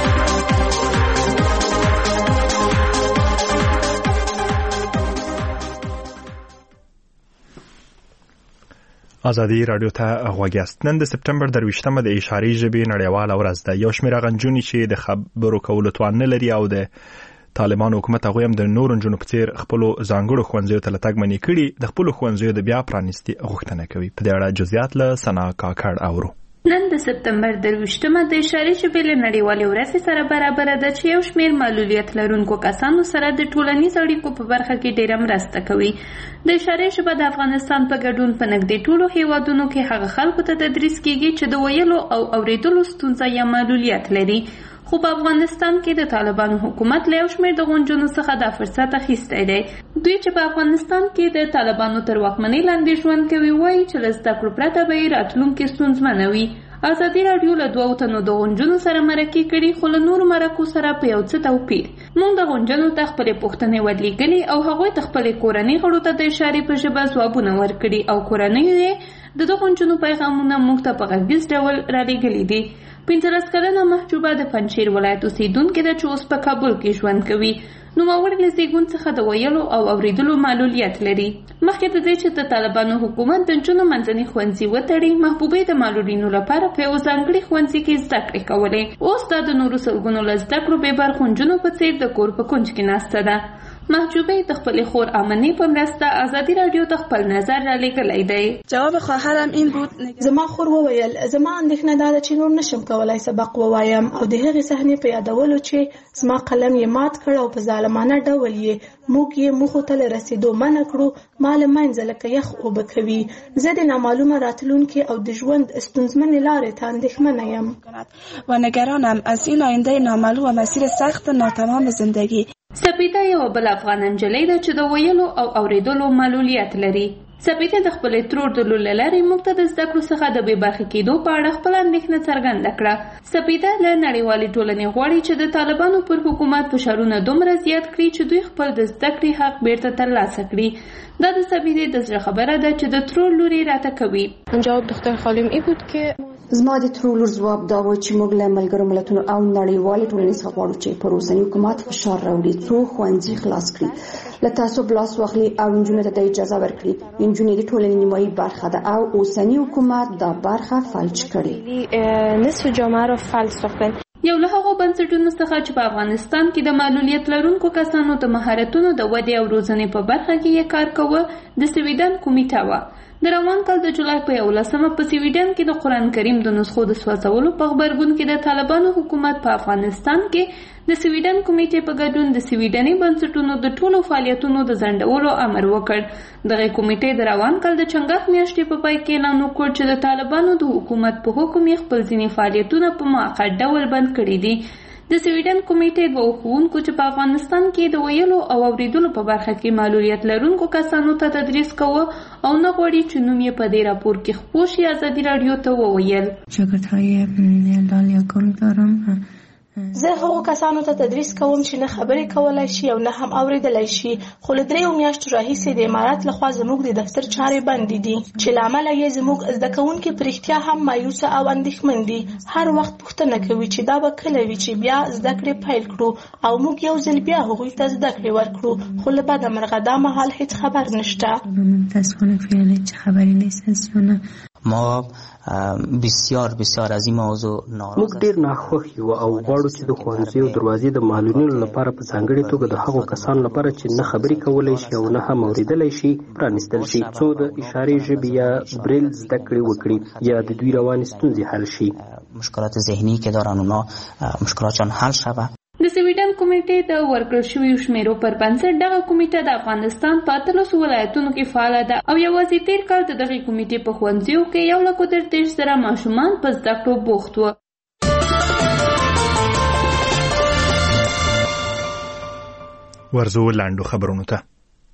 ازادي رادیو ته غوږیاست. نن د سپټمبر درویشتمه د اشاري ژبې نړیواله ورځ ده. یو شمېر غنجونی چې د خبرو کولو توان نه لري او د طالبان حکومت هغه هم د نور جنونو په څیر خپل ځانګړو ښوونځیو ته لټګ منی کړي د خپل ښوونځیو د بیا پرانیستي غوښتنه کوي. په دې اړه جزئیات له سنا کاکړ اورو. نن د سپتمبر درویشتمه د اشاري ژبې له نړیوالې ورځې سره برابر ده چې یو شمېر معلولیت لرونکو کسانو سره د ټولنیز اړیکو په برخه کې ډېره مرسته کوي. د اشاري ژبه د افغانستان په ګډون په نږدې ټولو هیوادونو کې هغه خلکو ته تدریس کیږي چې د ویلو او اوریدلو ستونزه یا معلولیت لري. خو په افغانستان کې د طالبانو حکومت له یو شمېر د غونجونو څخه دا فرصت اخیستی دی. دوی چې په افغانستان کې د طالبانو تر واکمنۍ لاندې ژوند کوي وایي چې له زده کړو پرته به یې راتلونکې ستونزمنه وي. ازادي رادیو له دوو تنو د غونجونو سره مرکې کړي خو له نورو مرکو سره په یو څه توپیر. موږ د غونجونو ته خپلې پوښتنې ورلیږلې او هغوی ته خپلې کورنۍ غړو ته د اشارې په ژبه ځوابونه ورکړي او کورنۍ یې د دغو غونجونو پیغامونه موږ ته په غږیز ډول رالیږلي دي. پنځلس کلنه محجوبه د پنجشیر ولایت اوسیدونکې ده چې اوس په کابل کې ژوند کوي. نوموړې له زیږون څخه د ویلو او اوریدلو معلولیت لري. مخکې د دې چې د طالبانو حکومت د نجونو منځني ښوونځي وتړي، محبوبې د معلولینو لپاره په یو ځانګړي ښوونځي کې زده کړې کولې. اوس دا د نورو سلګونو له زده کړو بې برخو نجونو په څېر د کور په کونج کې ناسته ده. محجوبه د خپل خور امنی په مرسته ازادي رادیو ته خپل نظر را لګلای دی. جواب خواهرم این بود زما خور وویل زما اندېښنه دا ده چې نور نشم کولای سبق ووایم او د هغې صحنې په یادولو چې زما قلم یې مات کړ او په ظالمانه ډول یې موږ یې موخو ته له رسېدو منع کړو. ما له منځه لکه یخ اوبه کوي. زه د نامعلومه راتلونکي او د ژوند ستونزمنې لارې ته اندېښمنه یم و نگرانم از این آینده نامعلوم و مسیر سخت ناتمام زندگی. سپیده یو بل افغان نجلۍ ده چې د ویلو او اوریدلو معلولیت لري. سپیده د خپلې ترور د لور له لارې موږ ته د زده کړو څخه د بې برخې کېدو په اړه خپله اندېښنه څرګنده کړه. سپیده له نړیوالې ټولنې غواړي چې د طالبانو پر حکومت فشارونه دومره زیات کړي چې دوی خپل د زده کړې حق بیرته ترلاسه کړي. دا د سپیدې د زړه خبره ده چې د ترور لور یې راته کوي. جواب دختر خالم ای بود که زما د ترور لور ځواب دا و چې موږ له ملګرو ملتونو او نړیوالې ټولنې څخه غواړو چې پر اوسني حکومت فشار راوړي څو ښوونځي خلاص کړي، له تعصب لاس واخلي او نجونو ته د اجازه ورکړي. نجونې د ټولنې نیمایي برخه ده او اوسني حکومت دا برخه فلج کړي. نصف جامعه را فلج ساختن. یو له هغو بنسټونو څخه چې په افغانستان کې د معلولیت لرونکو کسانو د مهارتونو د ودې او روزنې په برخه کې یې کار کوه د سویډن کمیټه وه. د روان کال د جولای په یولسمه په سویډن کې د قرآن کریم د نسخو د سوځولو په غبرګون کې د طالبانو حکومت په افغانستان کې د سویډن کمیټې په ګډون د سویډني بنسټونو د ټولو فعالیتونو د ځنډولو امر وکړ. دغه کمیټې د روان کال د چنګاښ میاشتې په پای کې اعلان وکړ چې د طالبانو د حکومت په حکم یې خپل ځینې فعالیتونه په موقت ډول بند کړي دي. د سویډن کمیټې دوه ښوونکو چې په افغانستان کې د ویلو او اوریدلو په برخه کې معلولیت لرونکو کسانو ته تدریس کوه او نه غواړي چې نوم یې په دې راپور کې خپور شي ازادي راډیو ته وویل. شرکت‌های لالیکل دارم. زه هغو کسانو ته تدریس کوم چې نه خبرې کولای شي او نه هم اوریدلای شي، خو له دریو میاشتو راهیسې د امارات لخوا زموږ د دفتر چارې بندې دي چې له امله یې زموږ زده کوونکي په رښتیا هم مایوسه او اندېښمن دي. هر وخت پوښتنه کوي چې دا به کله وي چې بیا زده کړې پیل کړو او موږ یو ځل بیا هغوی ته زده کړې ورکړو، خو له بده مرغه دا مهال هیڅ خبر نشته. متاسفانه فعلا چه خبری نیست از شما. ما بسیار بسیار از این موضوع ناراض موږ ډیر ناخوښ یو او غواړو چې د ښوونځیو دروازې د معلولینو لپاره په ځانګړې توګه د هغو کسانو لپاره چې نه خبرې کولی شي او نه هم اوریدلی شي پرانیستل شي، څو د اشارې ژبې یا بریل زده کړې وکړي یا د دوی روانې ستونزې حل شي. مشکلات ذهنی که دارن اونا مشکلاتشان حل شوه. د سویډن کمیټې د ورکړل شویو شمیرو پر بنسټ دغه کمیټه د افغانستان په اتلسو ولایتونو کې فعاله ده او یوازې تیر کال د دغې کمیټې په ښوونځیو کې یو لک درې دېرش زره ماشومان په زده کړو بوخت وو. ورځو لاندو خبرونو ته.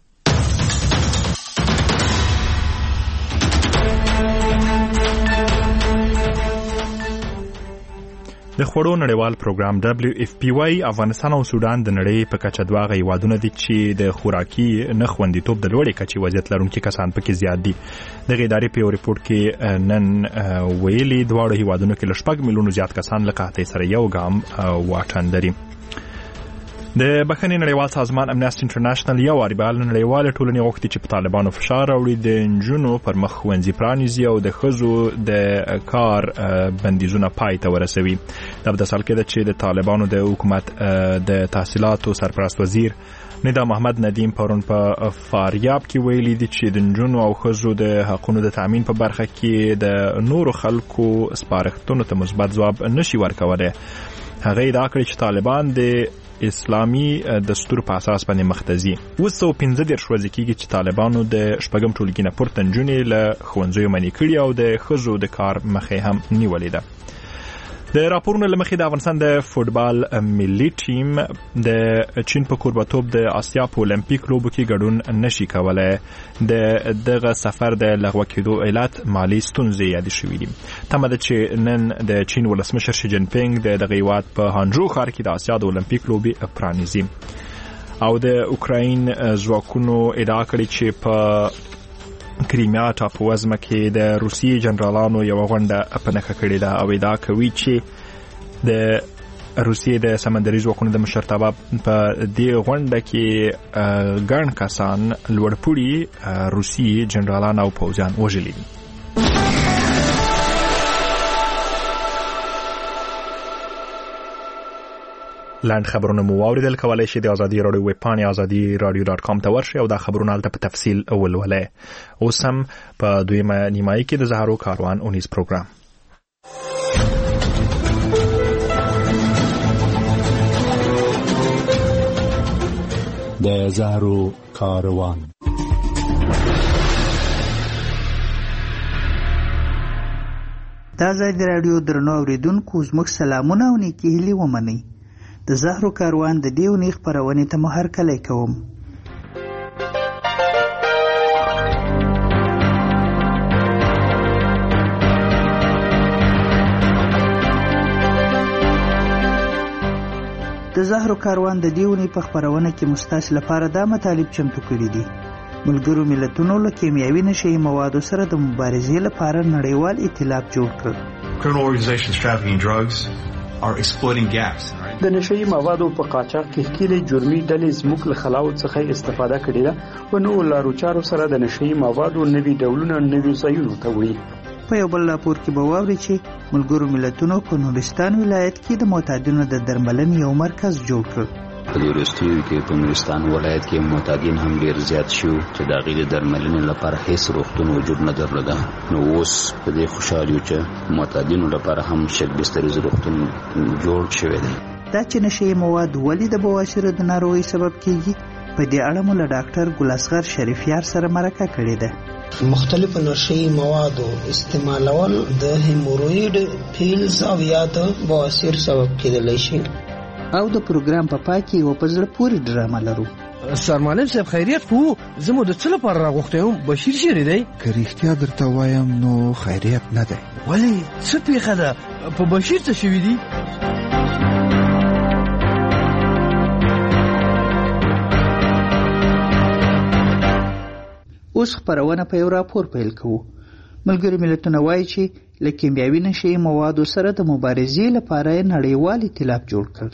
د خوړو نړیوال پروګرام دبليو اف پی واي افغانستان او سودان د نړۍ په کچه دوه هیوادونه دي چې د خوراکي نه خوندیتوب د لوړې کچې وضعیت لرونکي کسان پکې زیات دي. دغه ادارې په یو ریپورت کې نن ویلي دواړو هیوادونو کې له شپږ میلیونو زیات کسان له قحطۍ سره یو ګام واټن لري. د بخښنې نړیوال سازمان امنیستي انټرنیشنل یو واري بل نړیوال ټولنې غوښتي چې په طالبانو فشار راوړي د نجونو پر مخ ښوونځي پرانیزي او د ښځو د کار بندیزونه پای ته ورسوي. دا په داسې حال کې ده چې د طالبانو د حکومت د تحصیلاتو سرپرست وزیر ندا محمد ندیم پرون په فاریاب کې ویلي دي چې د نجونو او ښځو د حقونو د تامین په برخه کې د نورو خلکو سپارښتنو ته مثبت ځواب نشي ورکولی. هغه ادعا کړې چې طالبان د اسلامي دستور په اساس باندې مختزي. اوس څو پنځه دېرش ورځې کېږي چې طالبانو د شپږم ټولګي نه پورته نجونې له ښوونځیو منع کړي او د ښځو د کار مخې هم نیولې ده. د راپورونو له مخې د افغانستان د فوټبال ملي ټیم د چین په کوربتوب د آسیا په اولمپیک لوبو کې ګډون نشي کولای. د دغه سفر د لغوه کېدو علت مالي ستونزې یادې شوي دي. تمه ده چې نن د چین ولسمشر شي جین پینګ د دغه هیواد په هانجو ښار کې د آسیا د اولمپیک لوبې پرانیزي. او د اوکراین ځواکونو ادعا کړې چې په کریمیا ټاپووزمه کې د روسیې جنرالانو یو غونډه په نښه کړې ده او ادعا کوي چې د روسیې د سمندري ځواکونو د مشرتابه په دې غونډه کې ګڼ کسان لوړپوړي روسي جنرالان او پوځیان وژلي دي. لاند خبرونه مو واوریدل. کولای شئ د ازادي راډیو ویب پاڼې ازادي راډیو ډاټ کام ته ورشئ او دا خبرونه هلته په تفصیل ولولئ. اوس هم په دویمه نیمایي کې د زهرو کاروان اونیز پروګرام. د زهرو کاروان دا ځای د راډیو درنو اوریدونکو زموږ سلامونه او نیکې هیلې ومنئ. د زهرو کاروان د دې اونۍ خپرونې ته مو هرکلی کوم. د زهرو کاروان د دې اونۍ په خپرونه کې مو ستاسو لپاره دا مطالب چمتو کړي دي. ملګرو ملتونو له کیمیاوي نشهیي موادو سره د مبارزې لپاره نړیوال ائتلاف جوړ کړ. Criminal organizations trafficking drugs are exploiting gaps. د نشهیي موادو په قاچاق کې ښکېلې جرمي ډلې زموږ له خلاوت څخه استفاده کړې ده او نوو لارو چارو سره د نشهیي موادو نوي ډولونه نوي ځایونو ته وړي. په یو بل راپور کې به واورئ چې ملګرو ملتونو په نورستان ولایت کې د معتادینو د درملنې یو مرکز جوړ کړ. په دې وروستیو کې په نورستان ولایت کې معتادین هم ډېر زیات شو چې د هغې د درملنې لپاره هیڅ روغتون وجود نه درلوده. نو اوس په دې خوشحال یو چې معتادینو لپاره هم شک بستریز روغتون جوړ شوی دی. دا چې نشهیي مواد ولې د بواسیرو د ناروغۍ سبب کیږي په دې اړه مو له ډاکټر ګل اصغر شریفیار سره مرکه کړې ده. مختلف نشهیي موادو استعمالول د هیموروید پیلز او یا د بواسیر سبب کېدلی شي. او د پروګرام په پای کې یو په زړه پورې ډرامه لرو. سرمعلم صاحب خیریت خو زموږ د څه لپاره راغوښتی وم؟ بشیر چیرې دی؟ که رښتیا درته وایم نو خیریت نه دی. ولې څه پېښه ده؟ په بشیر څه شوي دي؟ اوس خپرونه په یو راپور پیل کوو. ملګري ملتونه وایي چې له کیمیاوي نشهیي موادو سره د مبارزې لپاره یې نړیوال ائتلاف جوړ کړ.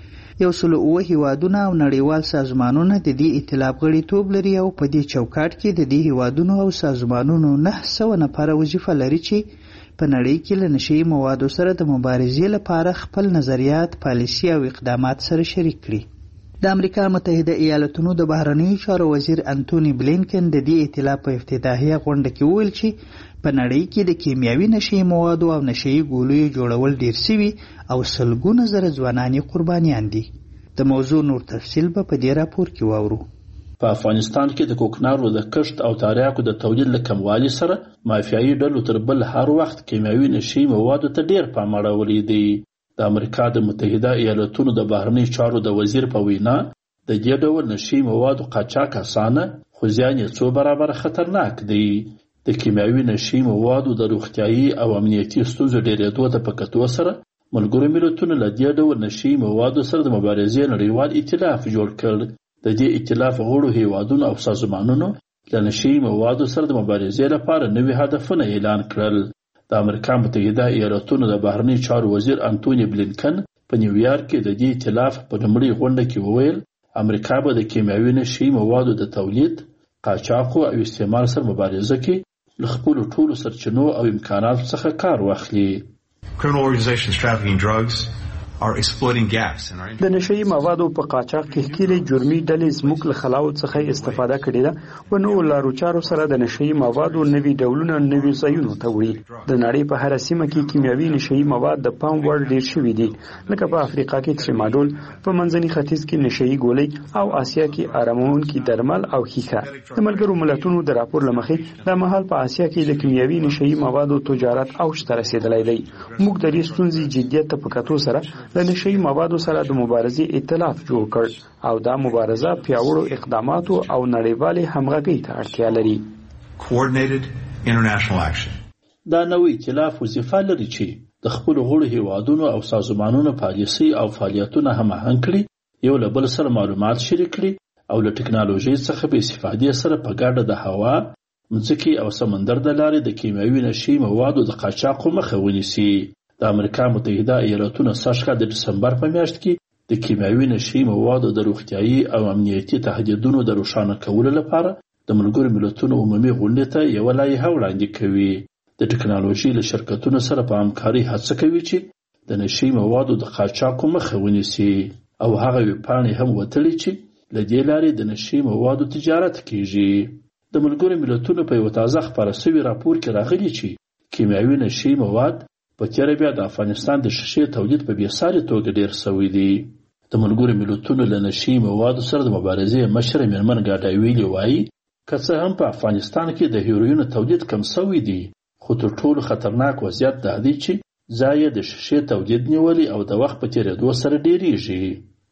یو سل اوه هیوادونه او نړیوال سازمانونه د دې ائتلاف غړیتوب لري او په دې چوکاټ کې د دې هیوادونو او سازمانونو نه سوه نفره وظیفه لري چې په نړۍ کې له نشهیي موادو سره د مبارزې لپاره خپل نظریات، پالیسي او اقدامات سره شریک کړي. د امریکا متحده ایالاتونو د بهرنیو چارو وزیر انټونی بلینکن د دې ائتلاف په افتتاحیه غونډه کې وویل چې په نړۍ کې د کیمیاوي نشهیي موادو او نشهیي ګولیو جوړول ډیر سوي او سلګونه زره ځوانان قربانیان دي. د موضوع نور تفصیل به په دې راپور کې واورو. په افغانستان کې د کوکنارو د کښت او تریاکو د تولید له کموالي سره مافیایي ډلو تر بل هر وخت کیمیاوي نشهیي موادو ته ډیر پام اړولی دی. د امریکا د متحده ایالاتونو د بهرنیو چارو د وزیر په وینا د دې ډول نشهیي موادو قاچاق اسانه خو زیان یې څو برابره خطرناک دی. د کیمیاوي نشهیي موادو د روغتیایي او امنیتي ستونزو ډیرېدو ته په کتو سره ملګرو ملتونو له دې ډول نشهیي موادو سره د مبارزې نړیوال ائتلاف جوړ کړ. د دې ائتلاف غړو هیوادونو او سازمانونو له نشهیي موادو سره د مبارزې لپاره نوي هدفونه اعلان کړل. د امریکا متحده ایالاتونو د بهرنیو چارو وزیر انټونی بلینکن په نیویارک کې د دې ائتلاف په لومړۍ غونډه کې وویل امریکا به د کیمیاوي نشهیي موادو د تولید، قاچاق او استعمال سره مبارزه کې له خپلو ټولو سرچینو او امکاناتو څخه کار واخلي. Criminal organizations trafficking drugs are exploiting gaps in our د نشهیي موادو په قاچاق کې ښکېلې جرمي ډلې زموږ له خلاوت څخه استفاده کړې ده و نو لارو چارو سره د نشهیي موادو نوي ډولونه نوي ځایونو ته وړي. د نړۍ په هره سیمه کې کیمیاوي نشهیي مواد د پام وړ ډېر شوي دي، لکه په افریقا کې تریماډول، په منځني ختیځ کې نشهیي ګولۍ او آسیا کې آرامونکي درمل او ښیښه. د ملګرو ملتونو د راپور له مخې دا مهال په آسیا کې د کیمیاوي نشهیي موادو تجارت اوج ته رسېدلی دی. موږ د دې ستونزې جدیت ته په کتو سره د نشهیي موادو سره د مبارزې ائتلاف جوړ کړ او دا مبارزه پیاوړو اقداماتو او نړیوالې همغږۍ ته اړتیا لري. Coordinated international action. دا نوې ائتلاف وظیفه لري چې د خپلو غړو هیوادونو او سازمانونو پالیسۍ او فعالیتونه هماهنګ کړي، یو له بل سره معلومات شریک کړي او له ټکنالوژۍ څخه په استفادې سره په ګډه د هوا، مځکې او سمندر د لارې د کیمیاوي نشهیي موادو د قاچاقو مخه ونیسي. د امریکا متحده ایالاتونو سږ کال د ډسمبر په میاشت کې د کیمیاوي نشهیي موادو د روغتیایي او امنیتي تهدیدونو د روښانه کولو لپاره د ملګرو ملتونو عمومي غونډې ته یوه لایحه وړاندې کوي. د ټکنالوژۍ له شرکتونو سره په همکارۍ هڅه کوي چې د نشهیي موادو د قاچاقو مخه ونیسي او هغه ویبپاڼې هم وتړي چې له دې لارې د نشهیي موادو تجارت کیږي. د ملګرو ملتونو په یوه تازه خپاره سوي راپور کې راغلي چې کیمیاوي نشهیي مواد په تیره بیا د افغانستان د شیشې تولید په بېساري توګه ډیر سوی دی. د ملګرو ملتونو له نشهیي موادو سره د مبارزې مشره میرمن ګاډا ویلي وایي که څه هم په افغانستان کې د هیروینو تولید کم سوی دی، خو تر ټولو خطرناک وضعیت دا دی چې ځای یې د شیشې تولید نیولي او د وخت په تیرېدو سره ډیریږي.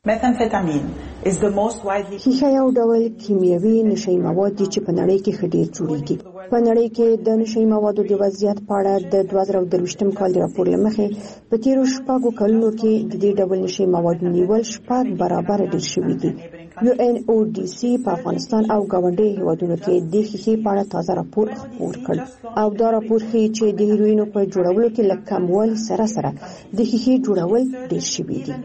ښیښه یو ډول کیمیاوي نشهیي مواد دي چې په نړۍ کې ښه ډېر جوړیږي. په نړۍ کې د نشهیي موادو د وضعیت په اړه د دوه زره درویشتم کال د راپور له مخې په تیرو شپږو کلونو کې د دې ډول نشهیي موادو نیول شپږ برابره ډېر شوي دي. یو ان او ډي سي په افغانستان او ګاونډي هیوادونو کې د ښیښې په اړه تازه راپور خپور کړ او دا راپور ښیي چې د هیروینو په جوړولو کې له کموالي سره سره د ښیښې جوړول ډېر شوي دي.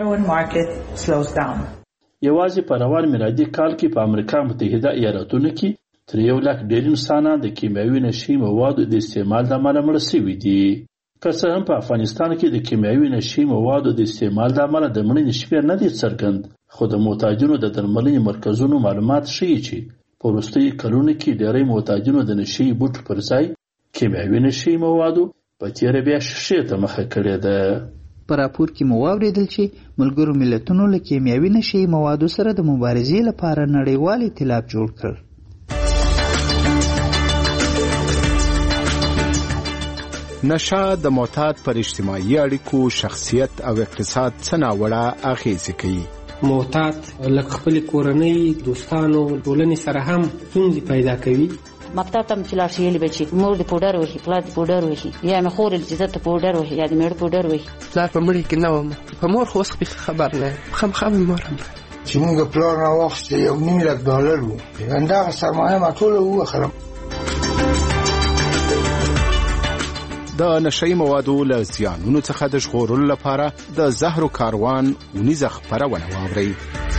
یوازې په روان میلادي کال کې په امریکا متحده ایالاتونو کې تر یو لک ډېر انسانان د کیمیاوي نشهیي موادو د استعمال له امله مړه شوي دي. که څه هم په افغانستان کې د کیمیاوي نشهیي موادو د استعمال له امله د مړینې شمېر نه دی څرګند، خو د معتادینو د درملنې مرکزونو معلومات ښیي چې په وروستیو کلونو کې ډېری معتادینو د نشهیي بوټو پر ځای کیمیاوي نشهیي موادو په تیره بیا شیشې ته مخه کړې ده. په راپور کې مو واورېدل چې ملګرو ملتونو له کیمیاوي نشهیي موادو سره د مبارزې لپاره نړیوال ائتلاف جوړ کړ. نشه د معتاد پر اجتماعي اړیکو، شخصیت او اقتصاد څه ناوړه اغیزې کوي. معتاد لکه خپل کورنۍ، دوستانو، ټولنې سره هم ستونزې پیدا کوي. مکتب ته چې لاړ شي یلی بچي مور د پوډر وهي، پلار د پوډر وهي، یا مې خور د عزت پوډر وهي، یا د مېړه پوډر وهي. پلار په مړي کې نه وم، په مور خو اوس خبر نه یم، خامخا مې مور هم چې موږ پلار راواخیستې یو نیم لک ډالر وو، همدغه سرمایه ما ټوله ووخلم. د نشهیي موادو له زیانونو څخه د ژغورلو لپاره د زهرو کاروان اونیزه خپرونه واورئ.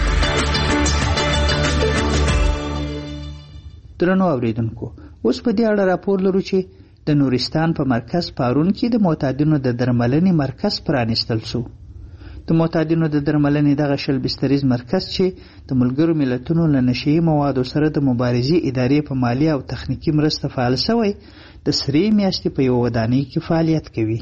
درنو اوریدونکو، اوس په دې اړه راپور لرو چې د نورستان په مرکز پارون کې د معتادینو د درملنې مرکز پرانیستل شو. د معتادینو د درملنې دغه شل بستریز مرکز چې د ملګرو ملتونو له نشهیي موادو سره د مبارزې ادارې په مالی او تخنیکي مرسته فعال شوی د سرې میاشتې په یو ودانۍ کې فعالیت کوي.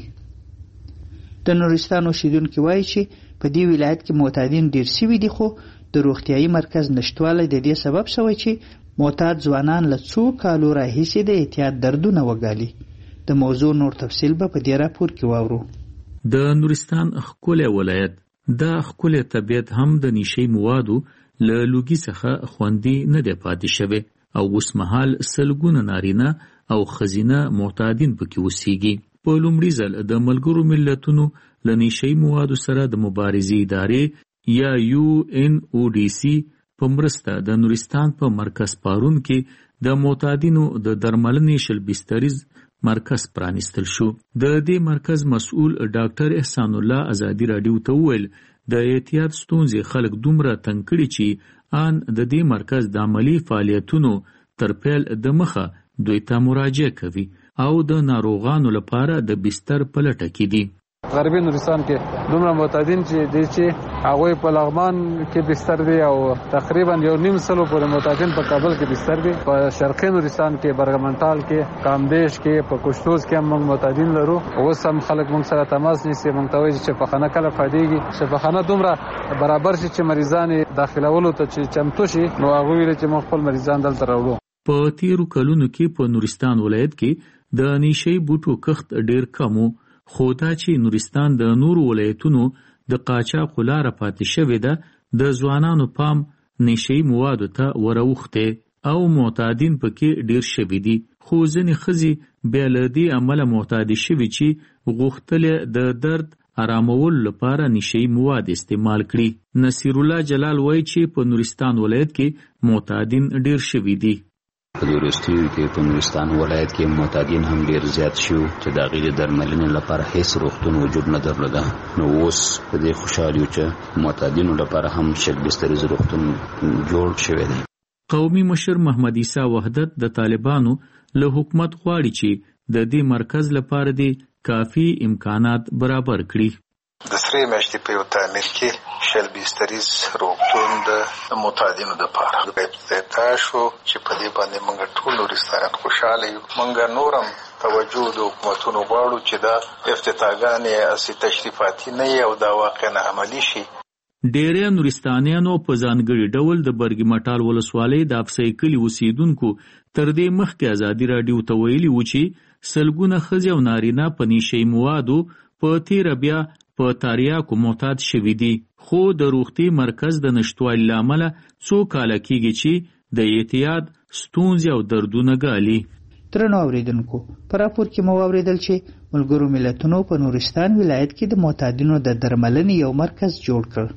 د نورستان اوسیدونکي وایي چې په دې ولایت کې معتادین ډیر شوي دي، خو د روغتیایي مرکز نشتوالی د دې سبب شوی چې معتاد ځوانان له څو کالو راهیسې د اعتیاد دردونه وګالي. د موضوع نور تفصیل به په دې راپور کې واورو. د نورستان ښکلی ولایت دا ښکلی طبیعت هم د نشهیي موادو له لوګي څخه خوندي نه دی پاتې شوی او اوس مهال سلګونه نارینه او ښځینه معتادین پکې اوسیږي. په لومړي ځل د ملګرو ملتونو له نشهیي موادو سره د مبارزې ادارې یا یو ان او ډي سي په مرسته د نورستان په مرکز پارون کې د معتادینو د درملنې شل بستریز مرکز پرانیستل شو. د دې مرکز مسؤل ډاکټر احسان الله ازادي راډیو ته وویل د اعتیاد ستونزې خلک دومره تنګ کړي چې آن د دې مرکز د عملي فعالیتونو تر پیل د مخه دوی ته مراجعه کوي او د ناروغانو لپاره د بستر په لټه کې دي. غربي نورستان کې دومره معتادین چې دي چې هغوی په لغمان کې بستر دي او تقریبا یو نیم سلو پورې معتادین په کابل کې بستر دي. په شرقي نورستان کې، برګمنټال کې، کامدیش کې، په کوشتوز کې هم موږ معتادین لرو. اوس هم خلک موږ سره تماس نیسي، موږ ته وایي چې شفاخانه کله فعالېږي. شفاخانه دومره برابر شي چې مریضان داخلولو ته چې چمتو شي، نو هغوی ویل چې موږ خپل مریضان دلته راوړو. په تیرو کلونو کې په نورستان ولایت کې د نشهیي بوټو کښت ډیر کم و، خو دا چې نورستان د نورو ولایتونو د قاچاقو لاره پاتې شوې ده، د ځوانانو پام نشهیي موادو ته وراوښتی او معتادین پکې ډیر شوي دي. خو ځینې ښځې بیا له دې امله معتادې شوي چې غوښتلې د درد آرامولو لپاره نشهیي مواد استعمال کړي. نصیر الله جلال وایي چې په نورستان ولایت کې معتادین ډیر شوي دي. په دې وروستیو کې په نورستان ولایت کې معتادین هم ډیر زیات شو چې د هغې د درملنې لپاره هیڅ روغتون وجود نه درلوده. نو اوس په دې خوشحال یو چې معتادینو لپاره هم شل بستریز روغتون جوړ شوی دی. قومي مشر محمد عیسی وحدت د طالبانو له حکومت غواړي چې د دې مرکز لپاره دی کافي امکانات برابر کړي. د سرې میاشتې په یو تعمیر کې شل بستریز روغتون د معتادینو دپاره افتتاح شو چې په دې باندې موږ ټول نورستانیان خوشحاله یو. موږ نور هم توجه د حکومتونو غواړو چې دا افتتاحګانې هسې تشریفاتي نه وي او دا واقعا عملي شي. ډیری نورستانیانو په ځانګړي ډول د برګي مټال ولسوالۍ د افسۍ کلي اوسیدونکو تر دې مخکې ازادي راډیو ته ویلي وو چې سلګونه ښځې او نارینه په نشهیي موادو په تیره بیا په تاریاکو معتاد شوي دي. خو د روغتي مرکز د نشتوالي له امله څو کاله کېږي چې د اعتیاد ستونزې او دردونه ګالي. درنو اوریدونکو، په راپور کې مو واورېدل چې ملګرو ملتونو په نورستان ولایت کې د معتادینو د درملنې یو مرکز جوړ کړ.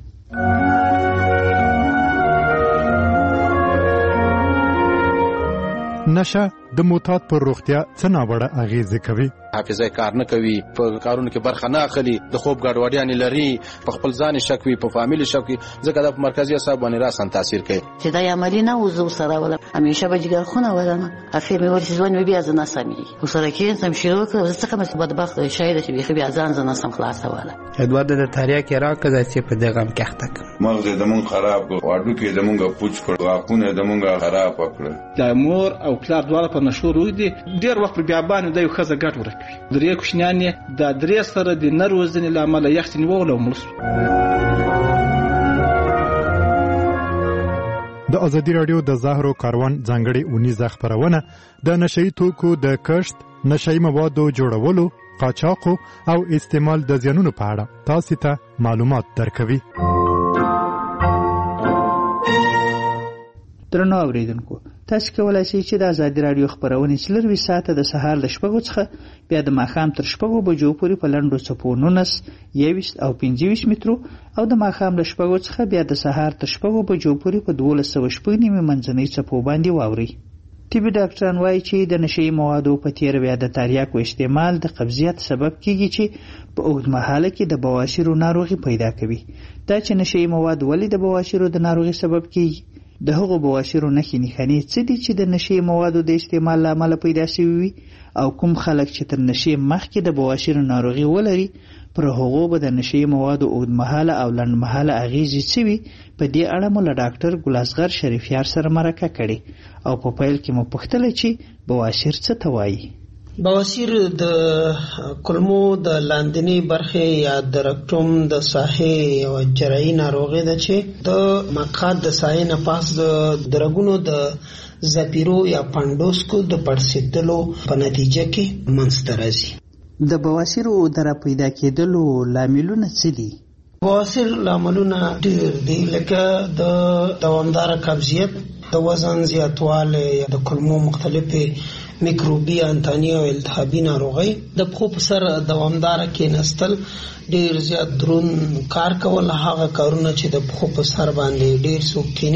نشه د معتاد پر روغتیا څه ناوړه اغیزې کوي؟ حافظه کار نه کوي، په کارونو کې برخه نه اخلي، د خوب ګډوډیانې لري، په خپل ځان شک وي، په فامیل شک وي، ځکه دا په مرکزي اعصاب باندې راسن تاثیر کوي. چې دا عملي نه وزو سره ولا همیشه به جګر خونه ولنه اخر مې ورسې ځوان مې بیا ځنه سمي وسره کې سم شروع کړ. څه کوم بدبخت شاید چې بیا ځان ځنه سم خلاص ولا ادوار د تاریخ کې راکړه چې په دغه هم کېخته مغز دمون خراب کو، واډو کې دمونګه پوچ کړ، واقونه دمونګه خراب کړ. د مور او پلار دواړه په نشو روي دي. ډیر وخت بیا باندې د یو خزه ګټ ورکوي. درې کوشنیان د درې سره د نروزنې لامل یخت نیول او ملس. د ازادي راډیو د زهرو کاروان ځانګړي اونیزه خبرونه د نشئی توکو د کښت، نشئی موادو جوړولو، قاچاقو او استعمال د زیانونو په اړه تاسو ته معلومات درکوي. درنو اوریدونکو، تاسو کولای شئ چې د آزادي رادیو خبرونه څلروي ساعته د سهار ل شپږو څخه بیا د ماښام تر شپږو بجو پورې په لنډو څپو نولس، یوویشت او پنځه ویشت مترو او د ماښام ل شپږو څخه بیا د سهار تر شپږو بجو پورې په دولس سوه شپږ نیمې منځنۍ څپو باندې واورئ. طبي ډاکټران وایي چې د نشئی موادو په تیر بیا د تریاکو استعمال د قبضیت سبب کیږي چې په اوږدمهاله کې د بواسیرو ناروغي پیدا کوي. دا چې نشئی مواد ولې د بواسیرو د ناروغي سبب کیږي، د هغو بواسیرو نښې نښانې څه دي چې د نشئی موادو د استعمال له امله پیدا شوي وي، او کوم خلک چې تر نشې مخکې د بواسیرو ناروغي ولري پر هغو به د نشئی موادو اوږدمهاله او لنډمهاله اغیزې څه وي. په دې اړه مو له ډاکټر ګلاسغر شریفیار سره مرکه کړې او په پیل کې مو پوښتله چې بواسیر څه ته وایي. بواسیر د کولمو د لاندنی برخه یا د رکټوم د ساحې یو جراحي ناروغي ده چې د مقعد د ساحې نه پاس د رګونو د زپیرو یا پاندوسکو د پړسېدلو په نتیجه کې منځته راځي. د بواسیرو د را پیدا کېدلو لاملونه څه دي؟ بواسیر لاملونه ډېر دي، لکه د دوامداره قبضیت، د وزن زیاتوالی، د کولمو مختلفې میکروبي، انتاني او التهابي ناروغي، د پښو په سر دوامداره کېناستل، ډیر زیات درون کار کول، هغه کارونه چې د پښو په سر باندې ډیر څوک کینی،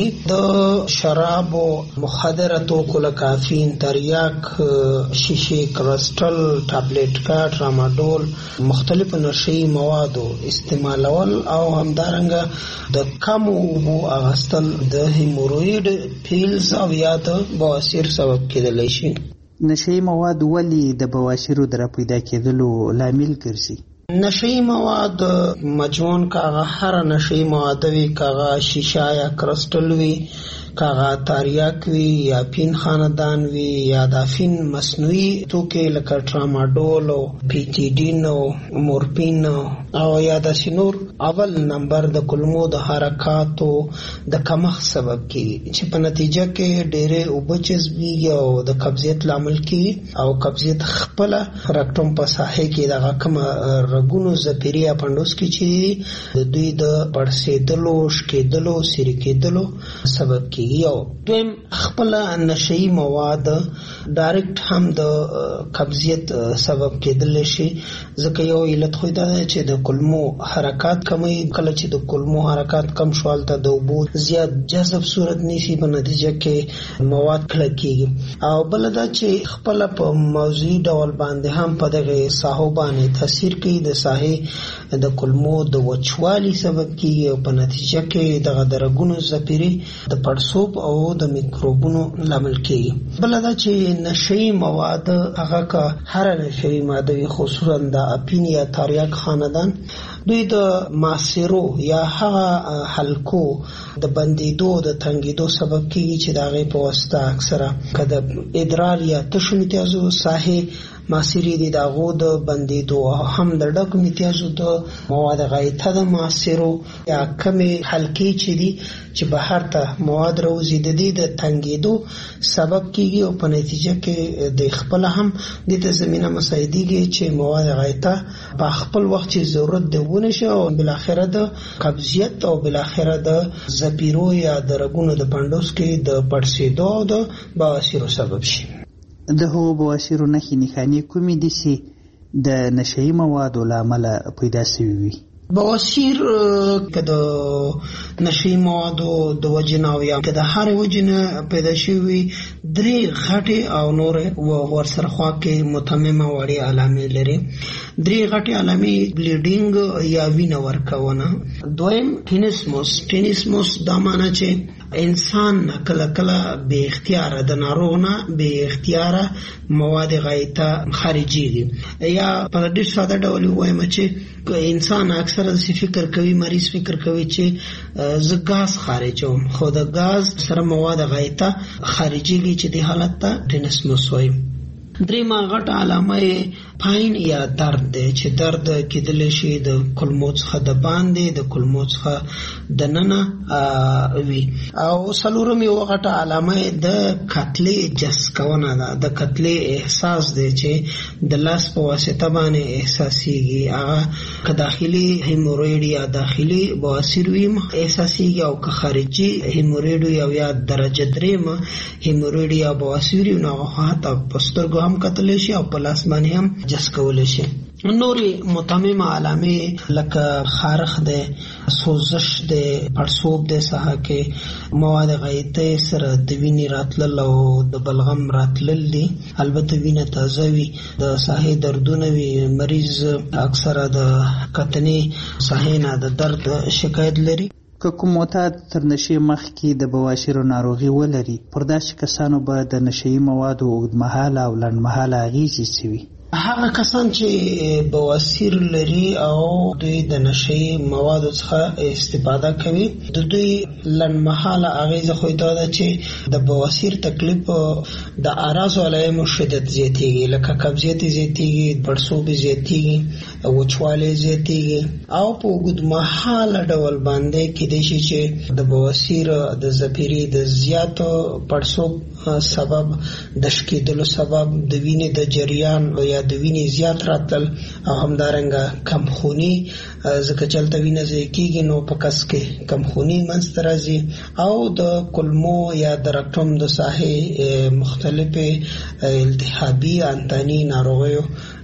د شراب او مخدره توکو لکه کافین، تریاک، شیشه، کرسټل، ټابلیټ کا، ټراماډول، مختلف نشئی موادو استعمالول او همدارنګه د کم اوبو اغستل د هیموروید پیلز او یا د بواسیر سبب کېدلی شي. نشئی مواد ولې د بواسیرو د را پیدا کېدلو لامل ګرځي؟ نشئی مواد مجموعاً کاغه هر نشئی مواد وی، کاغه شیشه یا کرسټل وی، کاغه تریاک وی یا پین خاندان وی یا دافین مصنوعي توکي لکه ټراماډول او پیټیډین او مورفین او یا د سینور اول نمبر د کولمو د حرکاتو د کمښت سبب کیږي چې په نتیجه کې ډېرې اوبه جذبېږي او د قبضیت لامل کیږي او قبضیت خپل رکټوم په ساحې کې دغه کوم رګونو زپیري یا پاندوس کې چې د دوی د پړسېدلو، شکېدلو، سری کېدلو سبب کیږي. یو دویم خپل نشئی مواد ډایرکټ هم د قبضیت سبب کېدل شي، ځکه یو علت خو دا ده چې د کولمو حرکات کمی، کله چې د کولمو حرکات کم شول ته د اوبو زیات جذب صورت نیسي، په نتیجه کې مواد کلک کېږي. او بل دا چې خپل په موضوعي ډول باندې هم په دغه ساحو باندې تاثیر کوي، د ساحې د کولمو د وچوالي سبب کېږي او په نتیجه کې دغه د رګونو زپیري د پړسو او د میکروبونو لامل کیږي. بل دا چې نشئی مواد هغه کا هر نشئی ماده خصوصا د اپین یا تریاک خاندان دوی د ماسیرو یا هغه حلقو د بندیدو د تنګیدو سبب کیږي چې د هغې په واسطه اکثره که د ادرار یا تشو میتیازو ساحې ماسیری دي د هغو د بندیدو هم د ډکو میتیازو د مواد غایطه د ماسیرو یا کمې حلقې چې دي چې بهر ته مواد راوځي د دې د تنګیدو سبب کیږي او په نتیجه کې د خپل هم د ته زمينه مساعدېږي چې مواد غایطه په خپل وخت چې ضرورت دی ونه شي او بل اخره د قبضیت او بل اخره د زپیرو یا د رګونو د پاندوس کې د پړسېدو او د بواسیرو سبب شي. د هغو بواسیرو نښې نښانې کومې دي چې د نشئی موادو له امله پیدا شوي وي؟ بواسیر که د نشئی موادو د وجې نه او یا که د هرې وجې نه پیدا شوي درې غټې او نورې ورسره خوا کې متممه وړې علامې لري. درې غټې علامې بلیډینګ یا وینه ورکونه. دویم ټینسموس. ټینسموس دا معنی چې انسان کله کله بے اختیاره د ناروغ نه بے اختیاره مواد غایطه خارجيږي، یا په ډېر ساده ډول وایم چې انسان اکثره داسې فکر کوي، مریض فکر کوي چې زه ګاز خارجوم، خو د ګاز سره مواد غایطه خارجيږي چې د حالت ته ټینسموس وایم. درېمه غټه علامه پاین یا درد دی چې درد کېدلی شي د کلمو څخه د باندې د کلمو څخه د ننه وي. او څلورم یو غټه علامه د کتلې جس کونه ده. د کتلې احساس دی چې د لاس په واسطه باندې احساسيږي. هغه که داخلي هیموروید یا داخلي بواسیر وي احساسيږي او که خارجي هیموروید یا یا درجه درېم هیموروید یا بواسیر نو هغه په سترګو هم کتلی شي او په لاس باندې هم جس کولی شي. نورې متممه علامې لکه خارخ دی، سوزش دی، پړسوب دی، ساحه کې مواد غایطه سره د وینې راتلل او د بلغم راتلل دي. البته وینه تازه وي، د ساحې دردونه وي. مریض اکثره د کتنې ساحې نه د درد شکایت لري. که کوم معتاد تر نشې مخکې د بواسیرو ناروغي ولري، پر داسې کسانو به د نشهیي موادو اوږدمهاله او لنډمهاله اغېزې څه وي؟ هغه کسان چې بواسیر لري او دوی د نشهیي موادو څخه استفاده کوي، د دوی لنډمهاله اغېزه خو دا ده چې د بواسیر تکلیف د اعراضو علایمو شدت زیاتېږي، لکه قبضیت زیاتېږي، پړسوب زیاتېږي، وچوالی زیاتېږي. او په اوږدمهاله ډول باندې کېدای شي چې د بواسیر د زپیري د زیاتو پړسوب سبب، د شکېدلو سبب، د وینې د جریان یا د وینې زیات راتل او همدارنګه کمخوني، ځکه چې هلته وینه ضایع کېږي نو په کس کې کمخوني منځته راځي. او د کلمو یا د رکټوم د ساحې مختلفې التهابي انتاني ناروغیو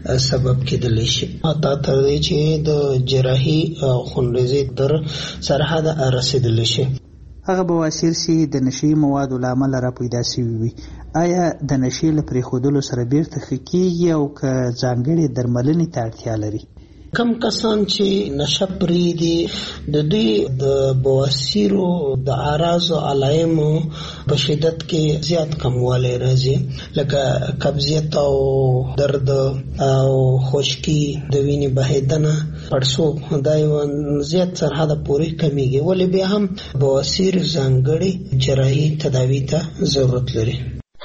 سبب کېدلی شي، حتی تر دې چې د جراحي او خونریزۍ تر سرحد رسېدلی شي. هغه بواسیر چې د نشهیي موادو له امله را پیدا شوي وي، آیا د نشې له پرېښودلو سره بیرته ښه کېږي او که ځانګړې درملنې ته اړتیا لري؟ کم کسان چې نشه پرېږدي د دوی د بواسیرو د اعراضو علایمو په شدت کې زیات کموالی راځي، لکه قبضیت او درد او خشکي، د وینې بهېدنه، پړسوب، دا یو زیات سرحده پورې کمیږي. ولې بیا هم بواسیر ځانګړې جراحي تداوي ته ضرورت لري.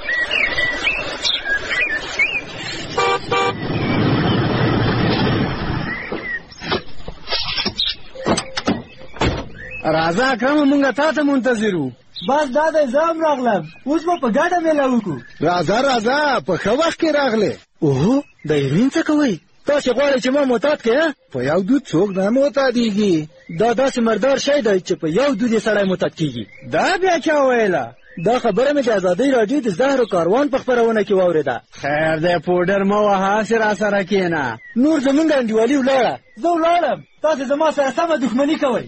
راځه اکرمه مونږ تا ته منتظر وو. بس دا دی زه هم راغلم، اوس به په ګډه میله وکړو. راځه راځه په ښه وخت کې راغلې. اوهو د ایرین څه کوئ؟ تاسې غواړئ چې ما معتاد کړې؟ په یو دود څوک نه معتادېږي. دا داسې مردار شی دی چې په یو دود یې سړی معتاد کېږي. دا بیا چا ویله؟ دا خبره مې د ازادۍ راډیو د زهرو کاروان په خپرونه کې واورېده. خیر دی پوډر مه وهه، هسې راسره کښېنه. نور زمونږ انډیوالي ولاړه. زه ولاړم، تاسې زما سره سمه دښمني کوئ.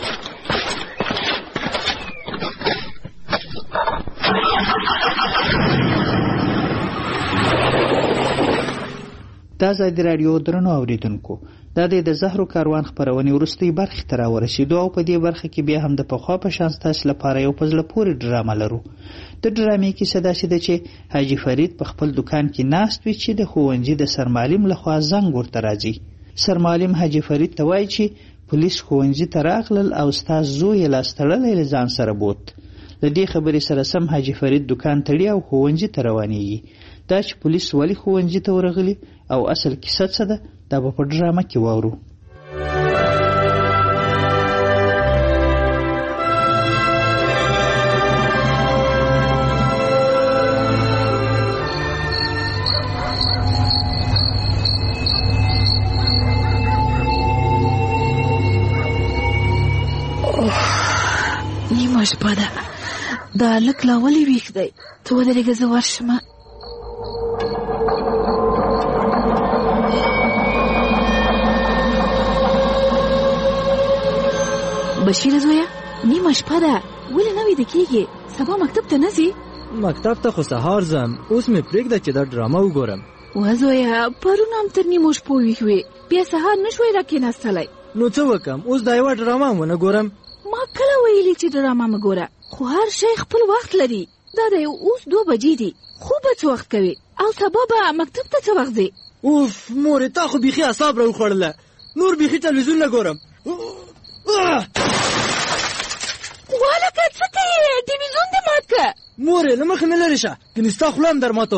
دا ځای د راډیو درنو اوریدونکو، دا د زهرو کاروان خپرونې وروستۍ برخې ته راورسېدو او په دې برخه کې بیا هم د پخوا په شان ستاسو لپاره یو په زړه پورې ډرامه لرو. د ډرامې کیسه داسې ده چې حاجي فرید په خپل دکان کې ناست وي چې د ښوونځي د سرمعلم لخوا زنګ ورته راځي. سرمعلم حاجي فرید ته وایي چې پولیس ښوونځي ته راغلل او ستا زوی یې لاس تړلی له ځان سره بوت. له دې خبرې سره سم حاجي فرید دکان تړي او ښوونځي ته روانېږي. دا چې پولیس ولې ښوونځي ته ورغلي او اصل کیسه څه ده، دا به په ډرامه کې واورو. نیمه شپه ده، دا هلک لا ولې ویښ دی؟ ته ودرېږه زه ورشمه. بشیره زویه، نیمه شپه ده، ولې نه ویده کېږې؟ سبا مکتب ته نه ځې؟ مکتب ته خو سهار ځم، اوس مې پرېږده چې دا ډرامه وګورم. وه زویه، پرون هم تر نیمو شپو ویښ وې، بیا سهار نه شوی راکېناستلی. نو څه وکړم؟ اوس دا یوه ډرامه هم ونه ګورم؟ ما کله ویلي چې ډرامه مه ګوره، خو هر شی خپل وخت لري. دا دی اوس دوه بجې دي، خوب به څه وخت کوې؟ او سبا به مکتب ته څه وخت ځې؟ اوف مورې، تا خو بیخي اعصاب راوخوړله، نور بیخي تلویزیون نه ګورم. والکه څه ته یې؟ تلویزیون دې مات که. مورې له مخې مې لرې شه، کنې ستا خوله هم در ماتوم.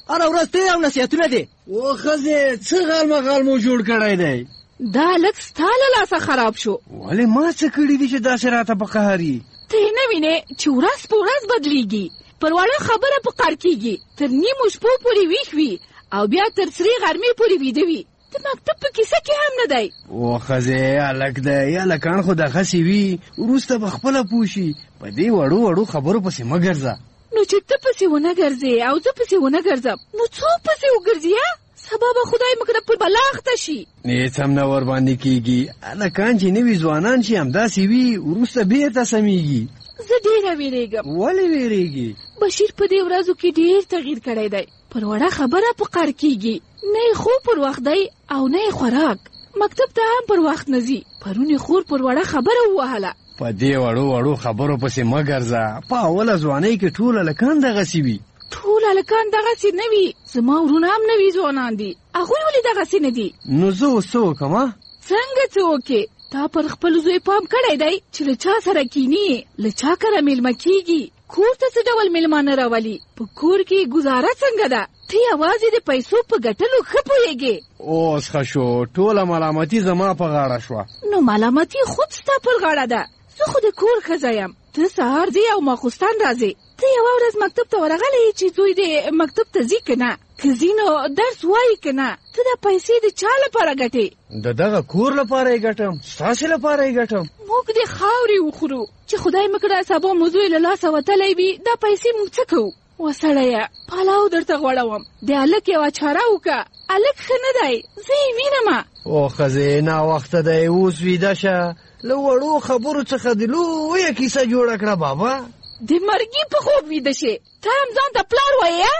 هره ورځ ته او نصیحتونه دي. او ښځې څه غال مغال مو جوړ کړی دی؟ دا لږ ستا له لاسه خراب شو. ولې ما څه کړي دي چې داسې راته په قهر یي؟ ته یې نه وینې چې ورځ په ورځ بدلیږي، پر وړه خبره په قهر کېږي، تر نیمو شپو پورې ویښ وي او بیا تر سرې غرمې پورې ویده وي. د مکتب په کیسه کې هم نه دی. او ښځې هلک دی، هلکان خو دغسې وي، وروسته به خپله پوه شي. په دې وړو وړو خبرو پسې مه ګرځه. نو چې ته پسې ونه ګرځې او زه پسې ونه ګرځم نو څوک پسې وګرځي؟ سبا به خدای مکړه پر بلا اخته شي. هېڅ هم نه ورباندې کېږي. هلکان چې نوي ځوانان چې همداسې وي وروسته بېرته سمیږي. زه ډېره وېرېږم. ولې وېرېږي؟ بشیر په دې ورځو کې ډېر تغییر کړی دی. پر وړه خبره په قهر کېږي، نه یې خوب پر وخت دی او نه یې خوراک. مکتب ته هم پر وخت نه ځي. پرون یې خور پر وړه خبره ووهله. په دې وړو وړو خبرو پسې مه ګرځه. په اوله ځوانۍ کې ټول هلکان دغسې وي. ټول هلکان دغسې نه وي. زما ورونه هم نوي ځوانان دي، هغوی ولې دغسې نه دي؟ نو زه اوس څه وکړم؟ څنګه څه وکړې؟ تا پر خپل زوی پام کړی دی چې له چا سره کینی، له چا کره میلمه کېږي، کور ته څه ډول میلمانه راولي، په کور کې ګزاره څنګه ده؟ ته یوازې د پیسو په ګټلو ښه پوهېږې. اوس ښه شو، ټوله ملامتي زما په غاړه شوه. نو ملامتي خود ستا پر غاړه ده. زه خو د کور ښځه یم، ته سهار ځې او ماخوستن راځې. ته یوه ورځ مکتب ته ورغلی چې زوی دې مکتب ته ځي که نه؟ که ځي نو درس وایي که نه؟ ته دا پیسې د چا لپاره ګټې؟ د دغه کور لپاره یې ګټم، ستاسې لپاره یې ګټم. موږ د خاورې وخورو چې خدای مکړه سبا مو زوی له لاسه وتلی وي، دا پیسې موږ څه کوو؟ وسړیه پلاو درته غوړوم، د هلک یوه چاره وکړه. هلک ښه نه دی، زه یې وینمه. او ښځې ناوخته دی، اوس ویده شه. له وړو خبرو څخه د لویه کیسه جوړه کړه بابا. د مرګي په خوب ویده شې، ته هم ځان ته پلار وایې؟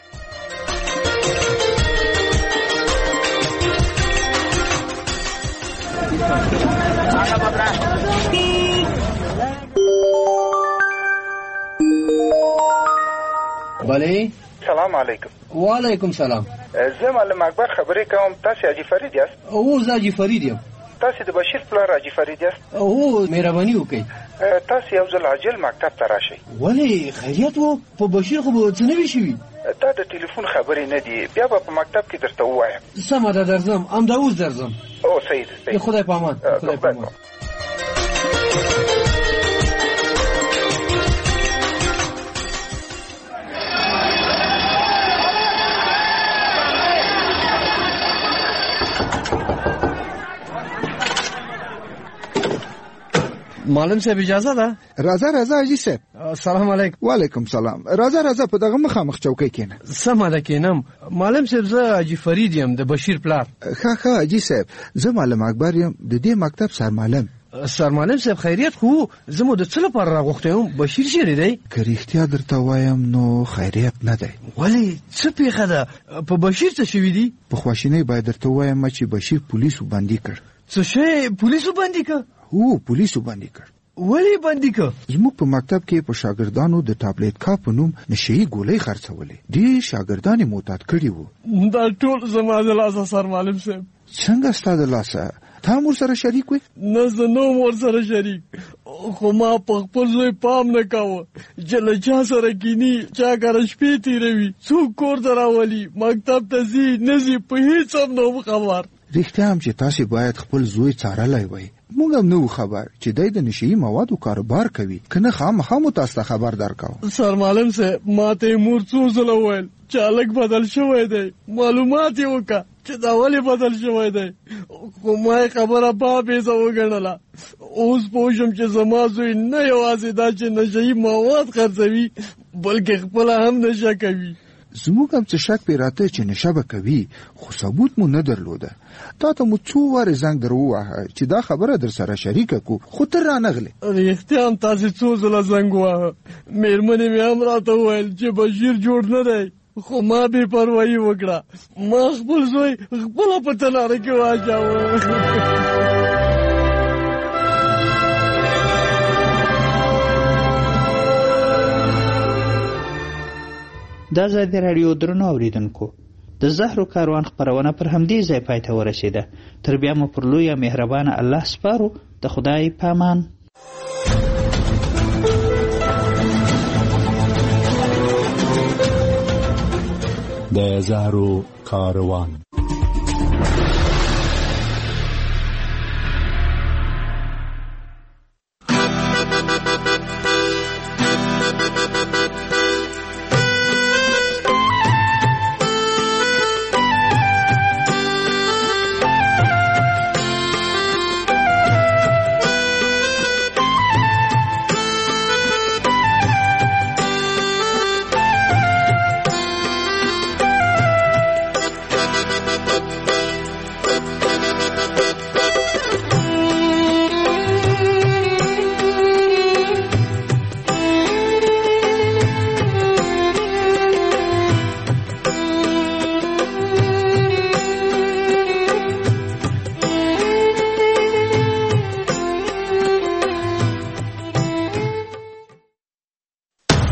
بله. سلام علیکم. وعلیکم سلام. زه معلم اکبر خبرې کوم. تاسې حاجي فرید یاست؟ او زه حاجي فرید یم. تاسې د بشیر پلار حاجي فرید یاست؟ او مهرباني وکړئ. تاسې یو ځل عاجل مکتب ته راشئ. ولې خیریت و؟ په بشیر خو به څه نه وي شوي. دا د ټلیفون خبرې نه دي، بیا به په مکتب کې درته ووایم. سمه ده، درځم. همدا اوس درځم. او صحیح ده. خدای په امان. خدای په امان. معلم صاحب اجازه ده؟ راځه راځه حاجي صاحب. سلام علیکم. وعلیکم سلام. راځه راځه په دغه مخامخ چوکۍ کېنه. سمه ده کېنم. معلم صاحب زه حاجي فرید یم د بشیر پلار. ښه ښه حاجي صاحب، زه معلم اکبر یم د دې مکتب سرمعلم. سرمعلم صاحب خیریت خو زه مو د څه لپاره راغوښتی یم؟ بشیر چیرې دی؟ که رښتیا درته وایم نو خیریت نه دی. ولې څه پیښه ده؟ په بشیر څه شوي دي؟ په خواشینۍ باید درته وایم چې بشیر پولیسو بندي کړ. څه شی پولیسو بندي کړ؟ هو پولیسو بندي کړ. ولې بندي کړ؟ زموږ په مکتب کې په شاګردانو د ټابلیټ کا په نوم نشهیي ګولۍ خرڅولې. ډېر شاګردان یې معتاد کړي وو. دا ټول زما د لاسه سرمعلم صاحب. څنګه ستا د لاسه؟ تا هم ورسره شریک وې؟ نه زه نه وم ورسره شریک، خو ما په خپل زوی پام نه کاوه چې له چا سره کیني، چا کره شپې تېروي، څوک کور ته راولي، مکتب ته ځي نه ځي، په هېڅ هم نه وم خبر. رښتیا هم چې تاسې باید خپل زوی څارلی وی. موږ هم نه وو خبر چې دی د نشهیي موادو کاروبار کوي، که نه خامخا مو تاسو ته خبر درکاوه. سرمعلم صاحب ما ته یې مور څو ځله وویل چې هلک بدل شوی دی، معلومات یې وکړه چې دا ولې بدل شوی دی، خو ما یې خبره بابیزه وګڼله. اوس پوه شم چې زما زوی نه یوازې دا چې نشهیي مواد خرڅوي بلکې خپله هم نشه کوي. زموږ هم څه شک پې راته چې نشه به کوي، خو ثبوت مو نه درلوده. تا ته مو څو وارې زنګ در وواهه چې دا خبره در سره شریکه کو، خو ته رانغلې. رښتیا هم تاسې څو ځله زنګ وواهه، مېرمنې مې هم راته وویل چې بشیر جوړ نه دی، خو ما بې پروایي وکړه. ما خپل زوی خپله په تناره کې واچاوه. دا ځای د راډیو درنو اوریدونکو د زهرو کاروان خپرونه پر همدې ځای پای ته ورسېده. تر بیا مو پر لوی مهربانه الله سپارو. د خدای په امان. د د زهرو کاروان.